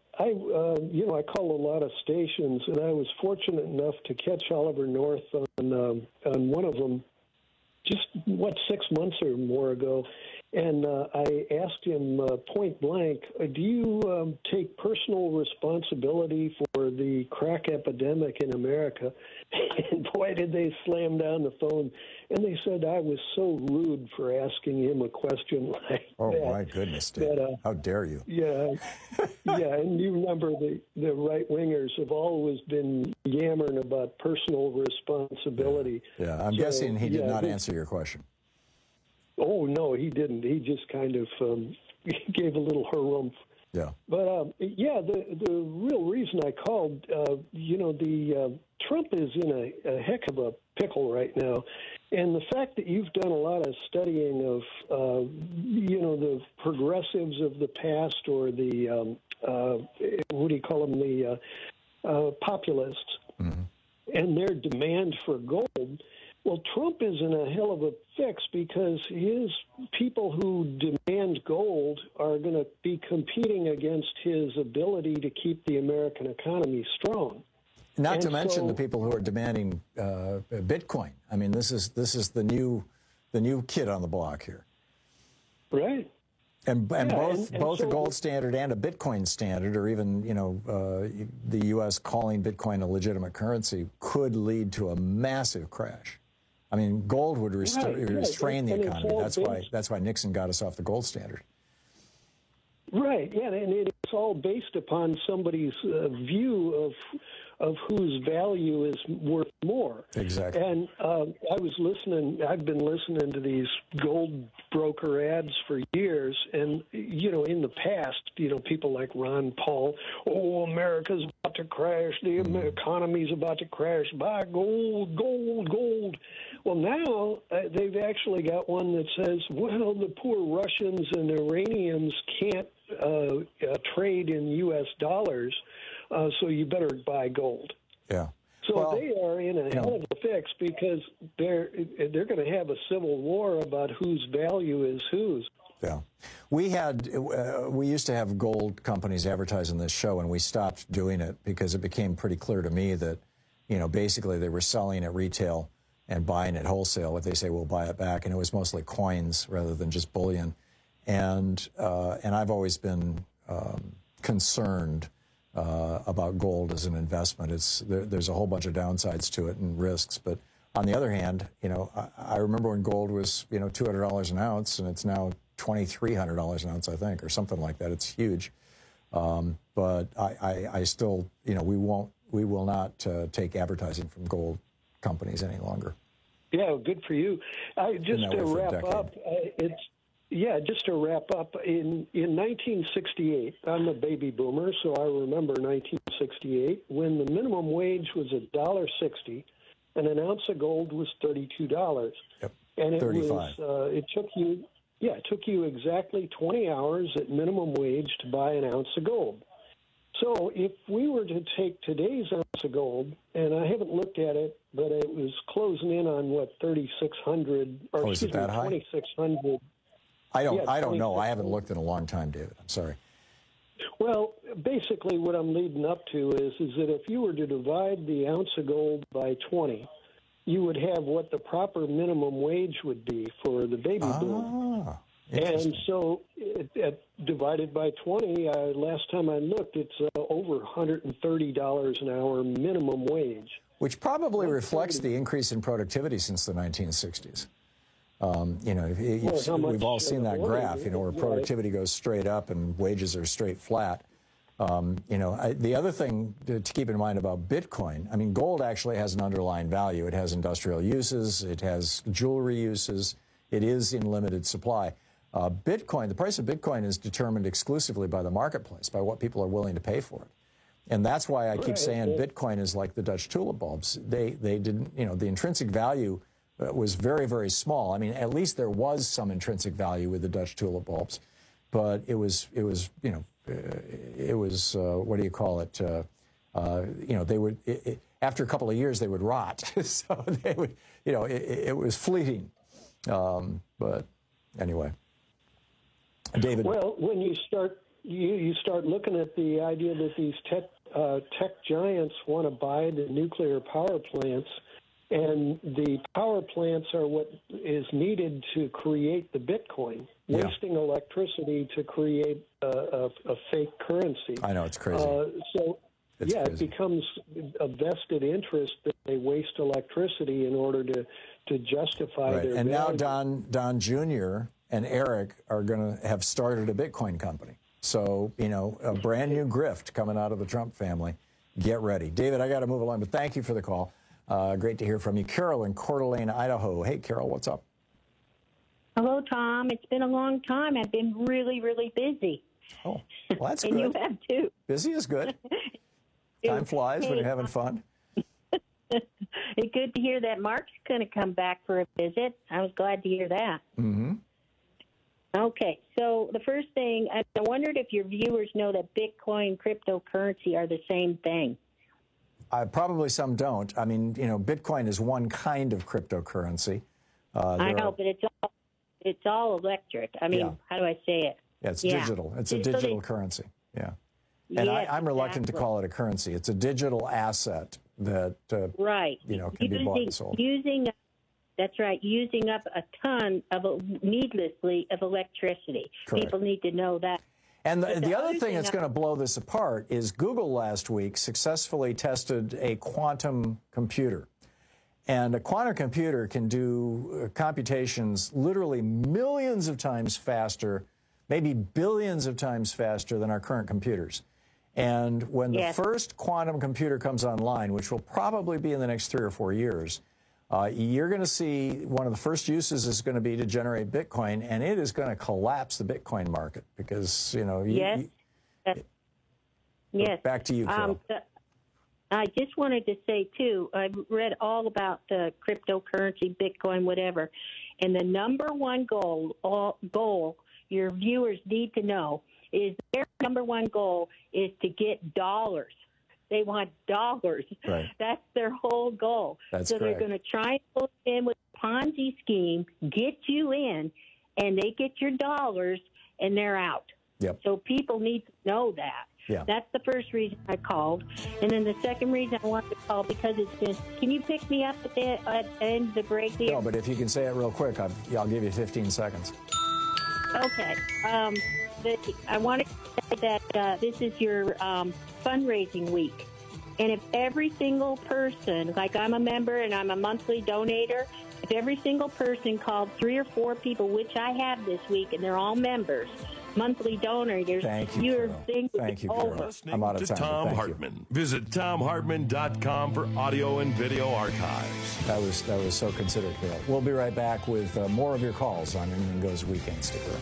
I call a lot of stations, and I was fortunate enough to catch Oliver North on one of them, just 6 months or more ago. And I asked him point blank, do you take personal responsibility for the crack epidemic in America? And boy, did they slam down the phone. And they said I was so rude for asking him a question like that. Oh, my goodness, Dave. How dare you? Yeah. And you remember the right-wingers have always been yammering about personal responsibility. Yeah, I'm guessing he did not answer your question. Oh, no, he didn't. He just kind of gave a little harumph. Yeah. But, the real reason I called, Trump is in a heck of a pickle right now. And the fact that you've done a lot of studying of, the progressives of the past or the, what do you call them, the populists, and their demand for gold. Well, Trump is in a hell of a fix because his people who demand gold are going to be competing against his ability to keep the American economy strong. Not to mention the people who are demanding Bitcoin. I mean, this is the new kid on the block here. Right. And both a gold standard and a Bitcoin standard, or even the U.S. calling Bitcoin a legitimate currency, could lead to a massive crash. I mean, gold would restrain the economy. That's why Nixon got us off the gold standard. Right. Yeah, and it's all based upon somebody's view of whose value is worth more. Exactly. And I've been listening to these gold broker ads for years, and, in the past, people like Ron Paul, America's about to crash, the economy's about to crash, buy gold, gold, gold. Well, now they've actually got one that says, well, the poor Russians and Iranians can't trade in U.S. dollars, so you better buy gold. Yeah. So they are in a hell of a fix because they're going to have a civil war about whose value is whose. Yeah. We used to have gold companies advertising this show, and we stopped doing it because it became pretty clear to me that, basically they were selling at retail and buying at wholesale. If they say, we'll buy it back, and it was mostly coins rather than just bullion. And I've always been concerned about gold as an investment. There's a whole bunch of downsides to it and risks. But on the other hand, I remember when gold was, $200 an ounce, and it's now $2,300 an ounce, I think, or something like that. It's huge. But I still, we will not take advertising from gold companies any longer. Yeah, good for you. Just to wrap up, in 1968, I'm a baby boomer, so I remember 1968, when the minimum wage was $1.60 and an ounce of gold was $32. Yep. And it 35. was it took you exactly 20 hours at minimum wage to buy an ounce of gold. So if we were to take today's ounce of gold, and I haven't looked at it, but it was closing in on what, 3,600 or is it that high? 2,600. I don't know. I haven't looked in a long time, David. I'm sorry. Well, basically what I'm leading up to is that if you were to divide the ounce of gold by 20, you would have what the proper minimum wage would be for the baby boom. And so divided by 20, last time I looked, it's over $130 an hour minimum wage. Which probably reflects the increase in productivity since the 1960s. We've all seen that graph, where productivity goes straight up and wages are straight flat. The other thing to keep in mind about Bitcoin, gold actually has an underlying value. It has industrial uses. It has jewelry uses. It is in limited supply. The price of Bitcoin is determined exclusively by the marketplace, by what people are willing to pay for it. And that's why I keep saying Bitcoin is like the Dutch tulip bulbs. They didn't, the intrinsic value was very, very small. At least there was some intrinsic value with the Dutch tulip bulbs, but it was what do you call it? They would, after a couple of years, they would rot. So they would, it was fleeting. But anyway, David. Well, when you start looking at the idea that these tech giants want to buy the nuclear power plants, and the power plants are what is needed to create the Bitcoin, wasting electricity to create a fake currency. I know, it's crazy. It's crazy. It becomes a vested interest that they waste electricity in order to justify their And value. now Don Jr. and Eric are going to have started a Bitcoin company. So, a brand new grift coming out of the Trump family. Get ready. David, I got to move along, but thank you for the call. Great to hear from you. Carol in Coeur d'Alene, Idaho. Hey, Carol, what's up? Hello, Tom. It's been a long time. I've been really, really busy. Oh, well, that's and good. You have, too. Busy is good. Time flies when you're having fun. It's good to hear that Mark's going to come back for a visit. I was glad to hear that. Mm-hmm. Okay, so the first thing, I wondered if your viewers know that Bitcoin and cryptocurrency are the same thing. Probably some don't. Bitcoin is one kind of cryptocurrency. I know, but it's all electric. How do I say it? Yeah, it's digital. It's a digital currency. Yeah. And I'm reluctant to call it a currency. It's a digital asset that can be bought and sold. That's right, using up a ton needlessly of electricity. Correct. People need to know that. And the other thing that's going to blow this apart is Google last week successfully tested a quantum computer. And a quantum computer can do computations literally millions of times faster, maybe billions of times faster than our current computers. And when Yes. the first quantum computer comes online, which will probably be in the next 3 or 4 years, you're going to see one of the first uses is going to be to generate Bitcoin, and it is going to collapse the Bitcoin market because, Yes. Yes. Back to you, Carol. I just wanted to say, too, I've read all about the cryptocurrency, Bitcoin, whatever, and the number one goal your viewers need to know is their number one goal is to get dollars. They want dollars. Right. That's their whole goal. That's so correct. they're going to try and pull in with a Ponzi scheme, get you in, and they get your dollars, and they're out. Yep. So people need to know that. Yeah. That's the first reason I called. And then the second reason I wanted to call, because it's been, can you pick me up at the end of the break here? No, but if you can say it real quick, I'll give you 15 seconds. Okay. I wanted to say that this is your fundraising week. And if every single person, like I'm a member and I'm a monthly donator, if every single person called 3 or 4 people, which I have this week, and they're all members, monthly donors, Thank you, your Carol. thing would Thank be you, over. Carol. I'm out of time. Tom Thank Hartman. Visit TomHartman.com for audio and video archives. That was so considerate, Carol. We'll be right back with more of your calls on Anything Goes Weekend. Stick around.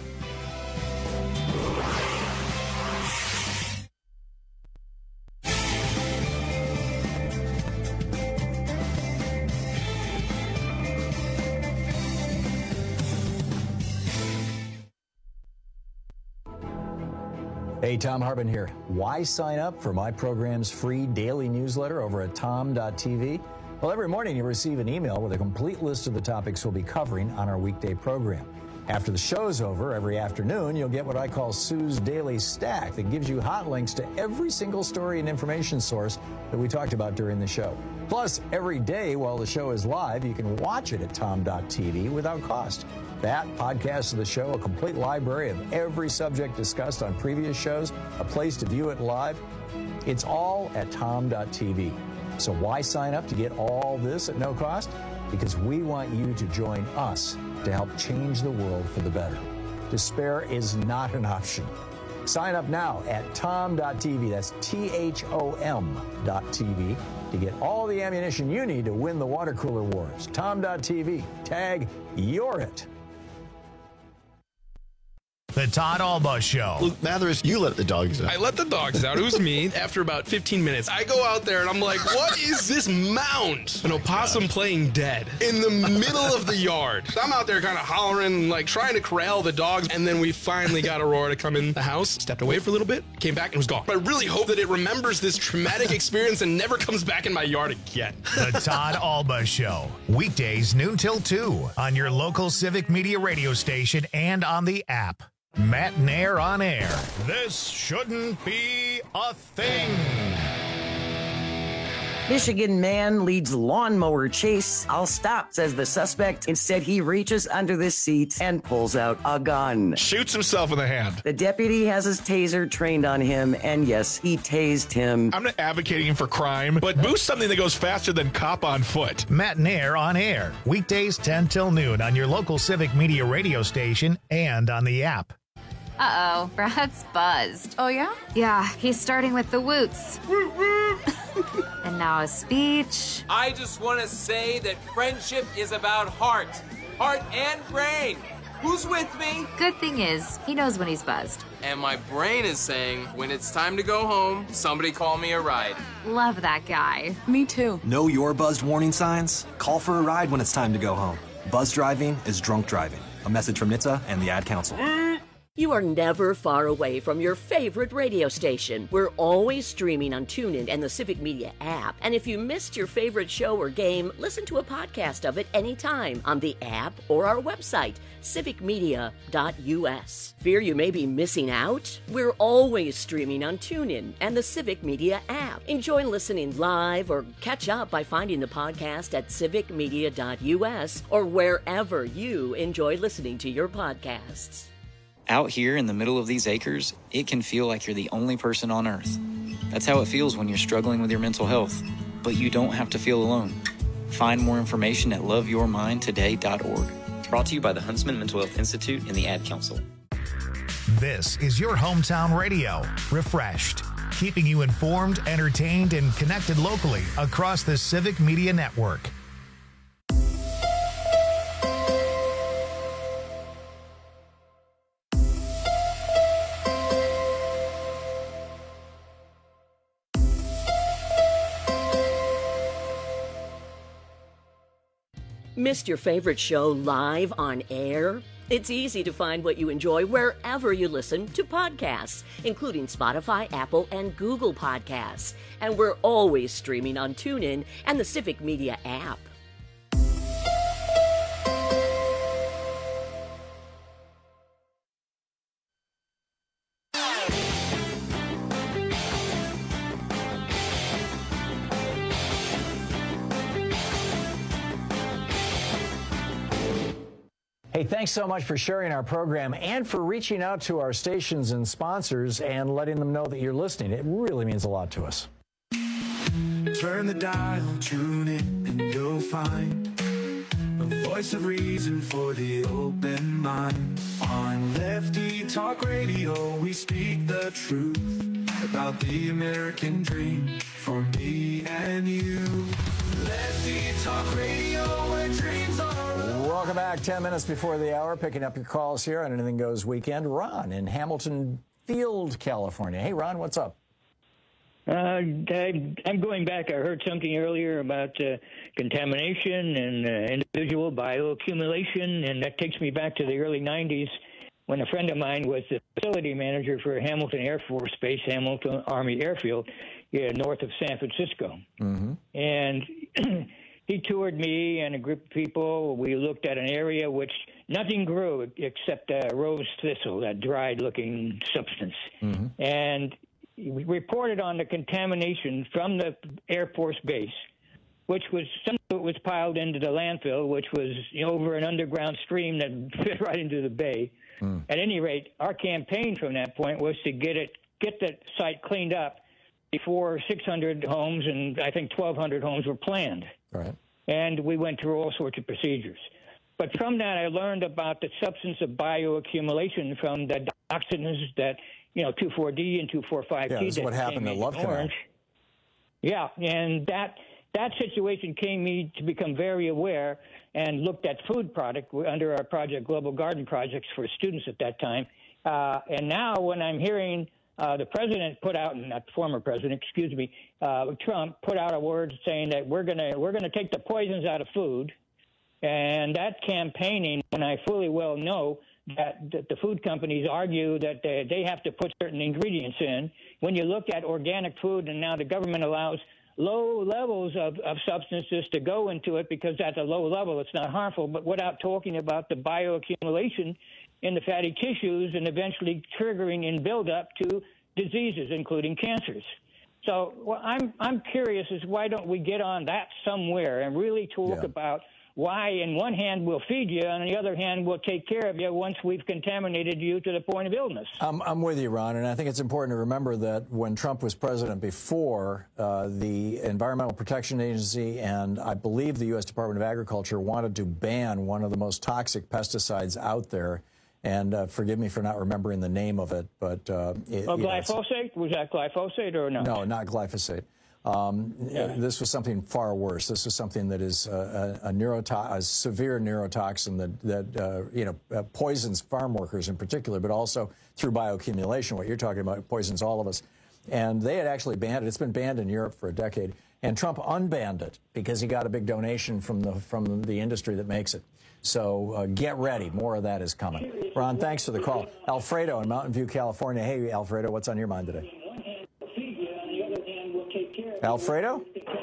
Hey, Tom Hartman here. Why sign up for my program's free daily newsletter over at tom.tv? Well, every morning you receive an email with a complete list of the topics we'll be covering on our weekday program. After the show's over, every afternoon, you'll get what I call Sue's Daily Stack that gives you hot links to every single story and information source that we talked about during the show. Plus, every day while the show is live, you can watch it at tom.tv without cost. That, podcast of the show, a complete library of every subject discussed on previous shows, a place to view it live. It's all at tom.tv. So why sign up to get all this at no cost? Because we want you to join us to help change the world for the better. Despair is not an option. Sign up now at tom.tv. That's THOM.tv to get all the ammunition you need to win the water cooler wars. Tom.tv. Tag You're It. The Todd Alba Show. Luke Mathers, you let the dogs out. I let the dogs out. It was me. After about 15 minutes, I go out there and I'm like, what is this mound? An opossum playing dead in the middle of the yard. So I'm out there kind of hollering, like trying to corral the dogs. And then we finally got Aurora to come in the house, stepped away for a little bit, came back and was gone. But I really hope that it remembers this traumatic experience and never comes back in my yard again. The Todd Alba Show. Weekdays noon till 2 on your local Civic Media radio station and on the app. Matt Nair on air. This shouldn't be a thing. Michigan man leads lawnmower chase. I'll stop, says the suspect. Instead, he reaches under the seat and pulls out a gun. Shoots himself in the hand. The deputy has his taser trained on him, and yes, he tased him. I'm not advocating for crime, but boost something that goes faster than cop on foot. Matt Nair on air. Weekdays 10 till noon on your local Civic Media radio station and on the app. Uh-oh, Brad's buzzed. Oh, yeah? Yeah, he's starting with the woots. And now a speech. I just want to say that friendship is about heart and brain. Who's with me? Good thing is, he knows when he's buzzed. And my brain is saying, when it's time to go home, somebody call me a ride. Love that guy. Me too. Know your buzzed warning signs? Call for a ride when it's time to go home. Buzz driving is drunk driving. A message from NHTSA and the Ad Council. You are never far away from your favorite radio station. We're always streaming on TuneIn and the Civic Media app. And if you missed your favorite show or game, listen to a podcast of it anytime on the app or our website, civicmedia.us. Fear you may be missing out? We're always streaming on TuneIn and the Civic Media app. Enjoy listening live or catch up by finding the podcast at civicmedia.us or wherever you enjoy listening to your podcasts. Out here in the middle of these acres, it can feel like you're the only person on Earth. That's how it feels when you're struggling with your mental health. But you don't have to feel alone. Find more information at loveyourmindtoday.org. Brought to you by the Huntsman Mental Health Institute and the Ad Council. This is your hometown radio. Refreshed. keeping you informed, entertained, and connected locally across the Civic Media Network. Missed your favorite show live on air? It's easy to find what you enjoy wherever you listen to podcasts, including Spotify, Apple, and Google Podcasts. And we're always streaming on TuneIn and the Civic Media app. Hey, thanks so much for sharing our program and for reaching out to our stations and sponsors and letting them know that you're listening. It really means a lot to us. Turn the dial, tune in, and you'll find a voice of reason for the open mind. On Lefty Talk Radio, we speak the truth about the American dream for me and you. Lefty Talk Radio, where dreams are. Welcome back. 10 minutes before the hour, picking up your calls here on Anything Goes Weekend. Ron in Hamilton Field, California. Hey, Ron, what's up? I'm going back. I heard something earlier about contamination and individual bioaccumulation, and that takes me back to the early 90s when a friend of mine was the facility manager for Hamilton Air Force Base, Hamilton Army Airfield, north of San Francisco. Mm-hmm. And he toured me and a group of people. We looked at an area which nothing grew except rose thistle, that dried-looking substance. Mm-hmm. And we reported on the contamination from the Air Force Base, which was some of it was piled into the landfill, which was over an underground stream that fit right into the bay. Mm. At any rate, our campaign from that point was to get the site cleaned up before 600 homes and I think 1,200 homes were planned. Right. And we went through all sorts of procedures. But from that, I learned about the substance of bioaccumulation from the dioxins that, 2,4-D and 2,4,5-T. Yeah, that's what happened at Love Canal. Yeah, and that situation came me to become very aware and looked at food product under our project, Global Garden Projects for students at that time. And now when I'm hearing the president put out, not the former president, Trump put out a word saying that we're gonna take the poisons out of food, and that campaigning, and I fully well know that the food companies argue that they have to put certain ingredients in. When you look at organic food, and now the government allows low levels of substances to go into it because at a low level it's not harmful, but without talking about the bioaccumulation in the fatty tissues and eventually triggering in buildup to diseases, including cancers. So I'm curious as why don't we get on that somewhere and really talk about why, in one hand, we'll feed you, and on the other hand, we'll take care of you once we've contaminated you to the point of illness. I'm with you, Ron, and I think it's important to remember that when Trump was president before, the Environmental Protection Agency and I believe the U.S. Department of Agriculture wanted to ban one of the most toxic pesticides out there. And forgive me for not remembering the name of it, but glyphosate? Was that glyphosate or no? No, not glyphosate. This was something far worse. This was something that is a severe neurotoxin that poisons farm workers in particular, but also through bioaccumulation. What you're talking about poisons all of us. And they had actually banned it. It's been banned in Europe for a decade. And Trump unbanned it because he got a big donation from the industry that makes it. So get ready. More of that is coming. Ron, thanks for the call. Alfredo in Mountain View, California. Hey, Alfredo, what's on your mind today? Alfredo?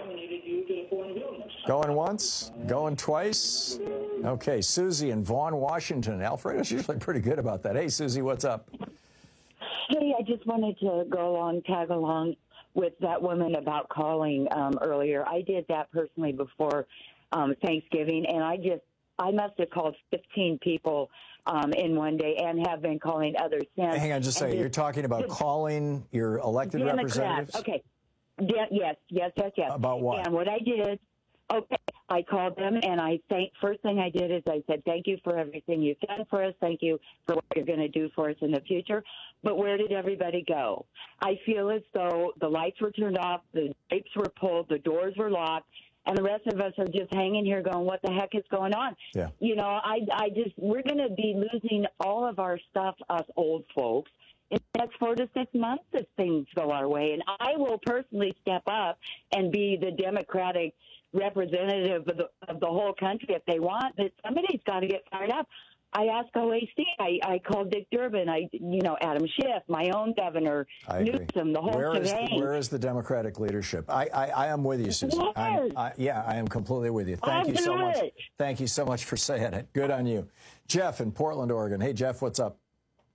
Going once? Going twice? Okay, Susie in Vaughan, Washington. Alfredo's usually pretty good about that. Hey, Susie, what's up? Hey, I just wanted to tag along with that woman about calling earlier. I did that personally before Thanksgiving, and I must have called 15 people in one day and have been calling others since. Hang on just a second. You're talking about calling your elected representatives? Okay. Yes. About what? And what I did, I called them, and first thing I did is I said, thank you for everything you've done for us. Thank you for what you're going to do for us in the future. But where did everybody go? I feel as though the lights were turned off, the drapes were pulled, the doors were locked, and the rest of us are just hanging here going, what the heck is going on? Yeah. You know, we're going to be losing all of our stuff, us old folks, in the next 4 to 6 months if things go our way. And I will personally step up and be the Democratic representative of the whole country if they want, but somebody's got to get fired up. I asked OAC. I called Dick Durbin. Adam Schiff, my own governor, Newsom, the whole shebang. Where is the Democratic leadership? I am with you, Susan. I am completely with you. Thank you so much. Thank you so much for saying it. Good on you. Jeff in Portland, Oregon. Hey, Jeff, what's up?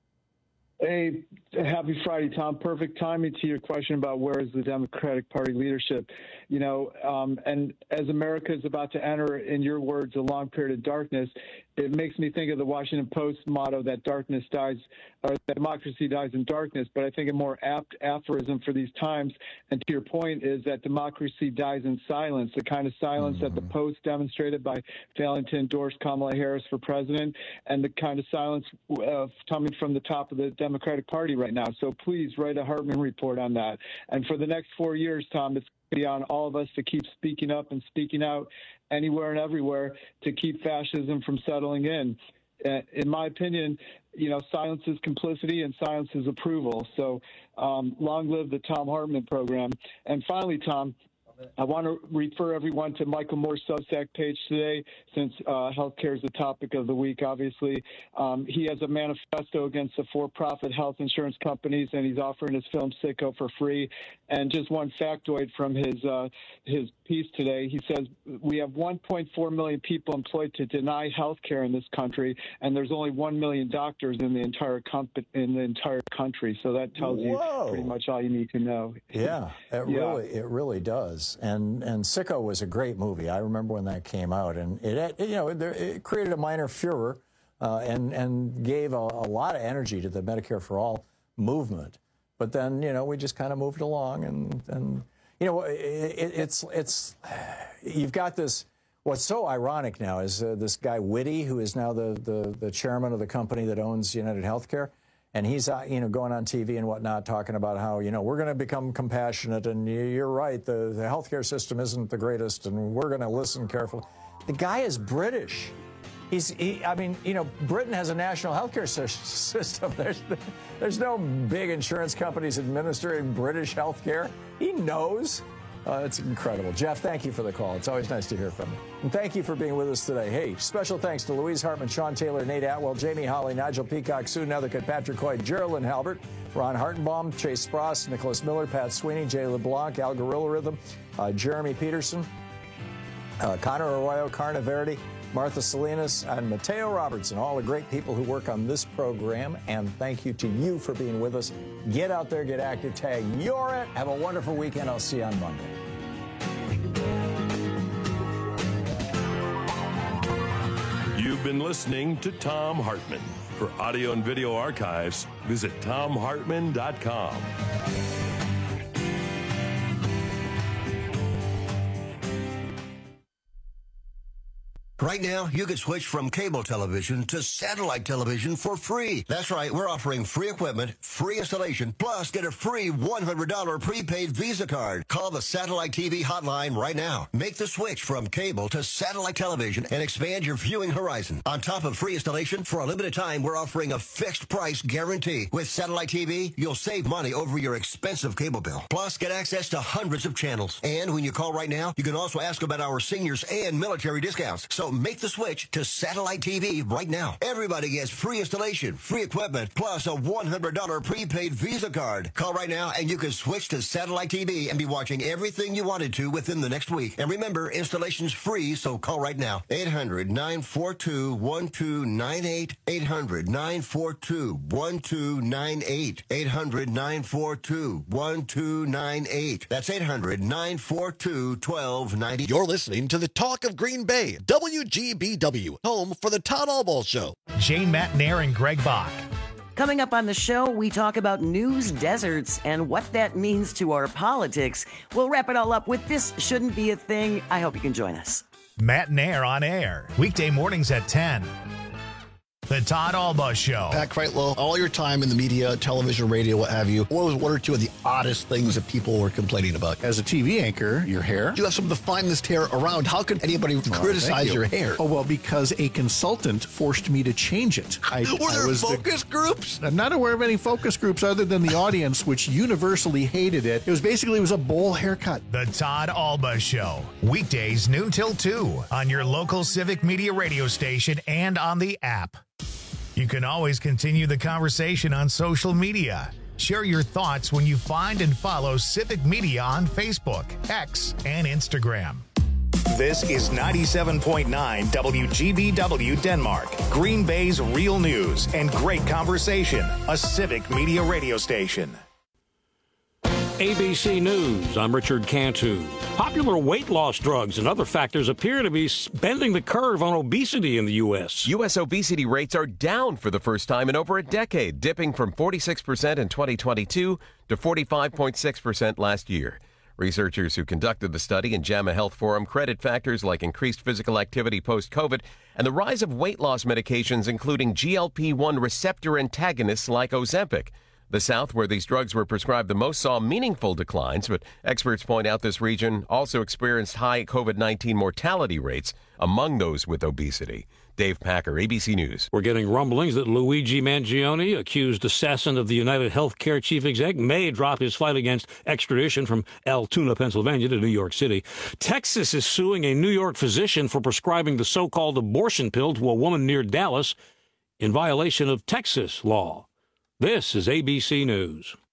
Hey, happy Friday, Tom. Perfect timing to your question about where is the Democratic Party leadership. You know, and as America is about to enter, in your words, a long period of darkness, it makes me think of the Washington Post motto that darkness dies, or that democracy dies in darkness. But I think a more apt aphorism for these times, and to your point, is that democracy dies in silence, the kind of silence that the Post demonstrated by failing to endorse Kamala Harris for president, and the kind of silence coming from the top of the Democratic Party right now. So please write a Hartman report on that. And for the next 4 years, Tom, it's going to be on all of us to keep speaking up and speaking out anywhere and everywhere to keep fascism from settling in. In my opinion, you know, silence is complicity and silence is approval. So long live the Thom Hartmann program. And finally, Tom, I want to refer everyone to Michael Moore's Substack page today, since healthcare is the topic of the week, obviously. He has a manifesto against the for-profit health insurance companies, and he's offering his film Sicko for free. And just one factoid from his piece today, he says, we have 1.4 million people employed to deny health care in this country, and there's only 1 million doctors in the entire country. So that tells you pretty much all you need to know. Yeah, it really does. And Sicko was a great movie. I remember when that came out, and it created a minor furor and gave a lot of energy to the Medicare for All movement. But then, we just kind of moved along, and it's you've got this. What's so ironic now is this guy Whitty, who is now the chairman of the company that owns United Healthcare. And he's, going on TV and whatnot, talking about how, we're going to become compassionate, and you're right, the healthcare system isn't the greatest, and we're going to listen carefully. The guy is British. Britain has a national healthcare system. There's no big insurance companies administering British healthcare. He knows. It's incredible. Jeff, thank you for the call. It's always nice to hear from you. And thank you for being with us today. Hey, special thanks to Louise Hartman, Sean Taylor, Nate Atwell, Jamie Holly, Nigel Peacock, Sue Nethercutt, Patrick Hoyt, Geraldine Halbert, Ron Hartenbaum, Chase Spross, Nicholas Miller, Pat Sweeney, Jay LeBlanc, Al Gorilla Rhythm, Jeremy Peterson, Connor Arroyo, Carna Verity, Martha Salinas, and Mateo Robertson, all the great people who work on this program. And thank you to you for being with us. Get out there, get active, tag You're It. Have a wonderful weekend. I'll see you on Monday. You've been listening to Thom Hartmann. For audio and video archives, visit ThomHartmann.com. Right now, you can switch from cable television to satellite television for free. That's right, we're offering free equipment, free installation, plus get a free $100 prepaid Visa card. Call the Satellite TV hotline right now. Make the switch from cable to satellite television and expand your viewing horizon. On top of free installation, for a limited time, we're offering a fixed price guarantee. With Satellite TV, you'll save money over your expensive cable bill. Plus, get access to hundreds of channels. And when you call right now, you can also ask about our seniors and military discounts. So make the switch to Satellite TV right now. Everybody gets free installation, free equipment, plus a $100 prepaid Visa card. Call right now and you can switch to Satellite TV and be watching everything you wanted to within the next week. And remember, installation's free, so call right now. 800-942-1298. 800-942-1298. 800-942-1298. That's 800-942-1298. You're listening to the Talk of Green Bay, WGBW, home for the Todd Albaugh Show. Jane Matnair and Greg Bach. Coming up on the show, we talk about news deserts and what that means to our politics. We'll wrap it all up with This Shouldn't Be a Thing. I hope you can join us. Matt Nair on air, weekday mornings at 10. The Todd Alba Show. Pat Kreitlow, all your time in the media, television, radio, what have you, what was one or two of the oddest things that people were complaining about? As a TV anchor, your hair. You have some of the finest hair around. How could anybody criticize your hair? Oh, well, because a consultant forced me to change it. Were there focus groups? I'm not aware of any focus groups other than the audience, which universally hated it. It was a bowl haircut. The Todd Alba Show. Weekdays noon till 2 on your local Civic Media radio station and on the app. You can always continue the conversation on social media. Share your thoughts when you find and follow Civic Media on Facebook, X, and Instagram. This is 97.9 WGBW Denmark, Green Bay's real news and great conversation, a Civic Media radio station. ABC News, I'm Richard Cantu. Popular weight loss drugs and other factors appear to be bending the curve on obesity in the U.S. U.S. obesity rates are down for the first time in over a decade, dipping from 46% in 2022 to 45.6% last year. Researchers who conducted the study in JAMA Health Forum credit factors like increased physical activity post-COVID and the rise of weight loss medications, including GLP-1 receptor antagonists like Ozempic. The South, where these drugs were prescribed the most, saw meaningful declines, but experts point out this region also experienced high COVID-19 mortality rates among those with obesity. Dave Packer, ABC News. We're getting rumblings that Luigi Mangione, accused assassin of the United Healthcare chief exec, may drop his fight against extradition from Altoona, Pennsylvania to New York City. Texas is suing a New York physician for prescribing the so-called abortion pill to a woman near Dallas in violation of Texas law. This is ABC News.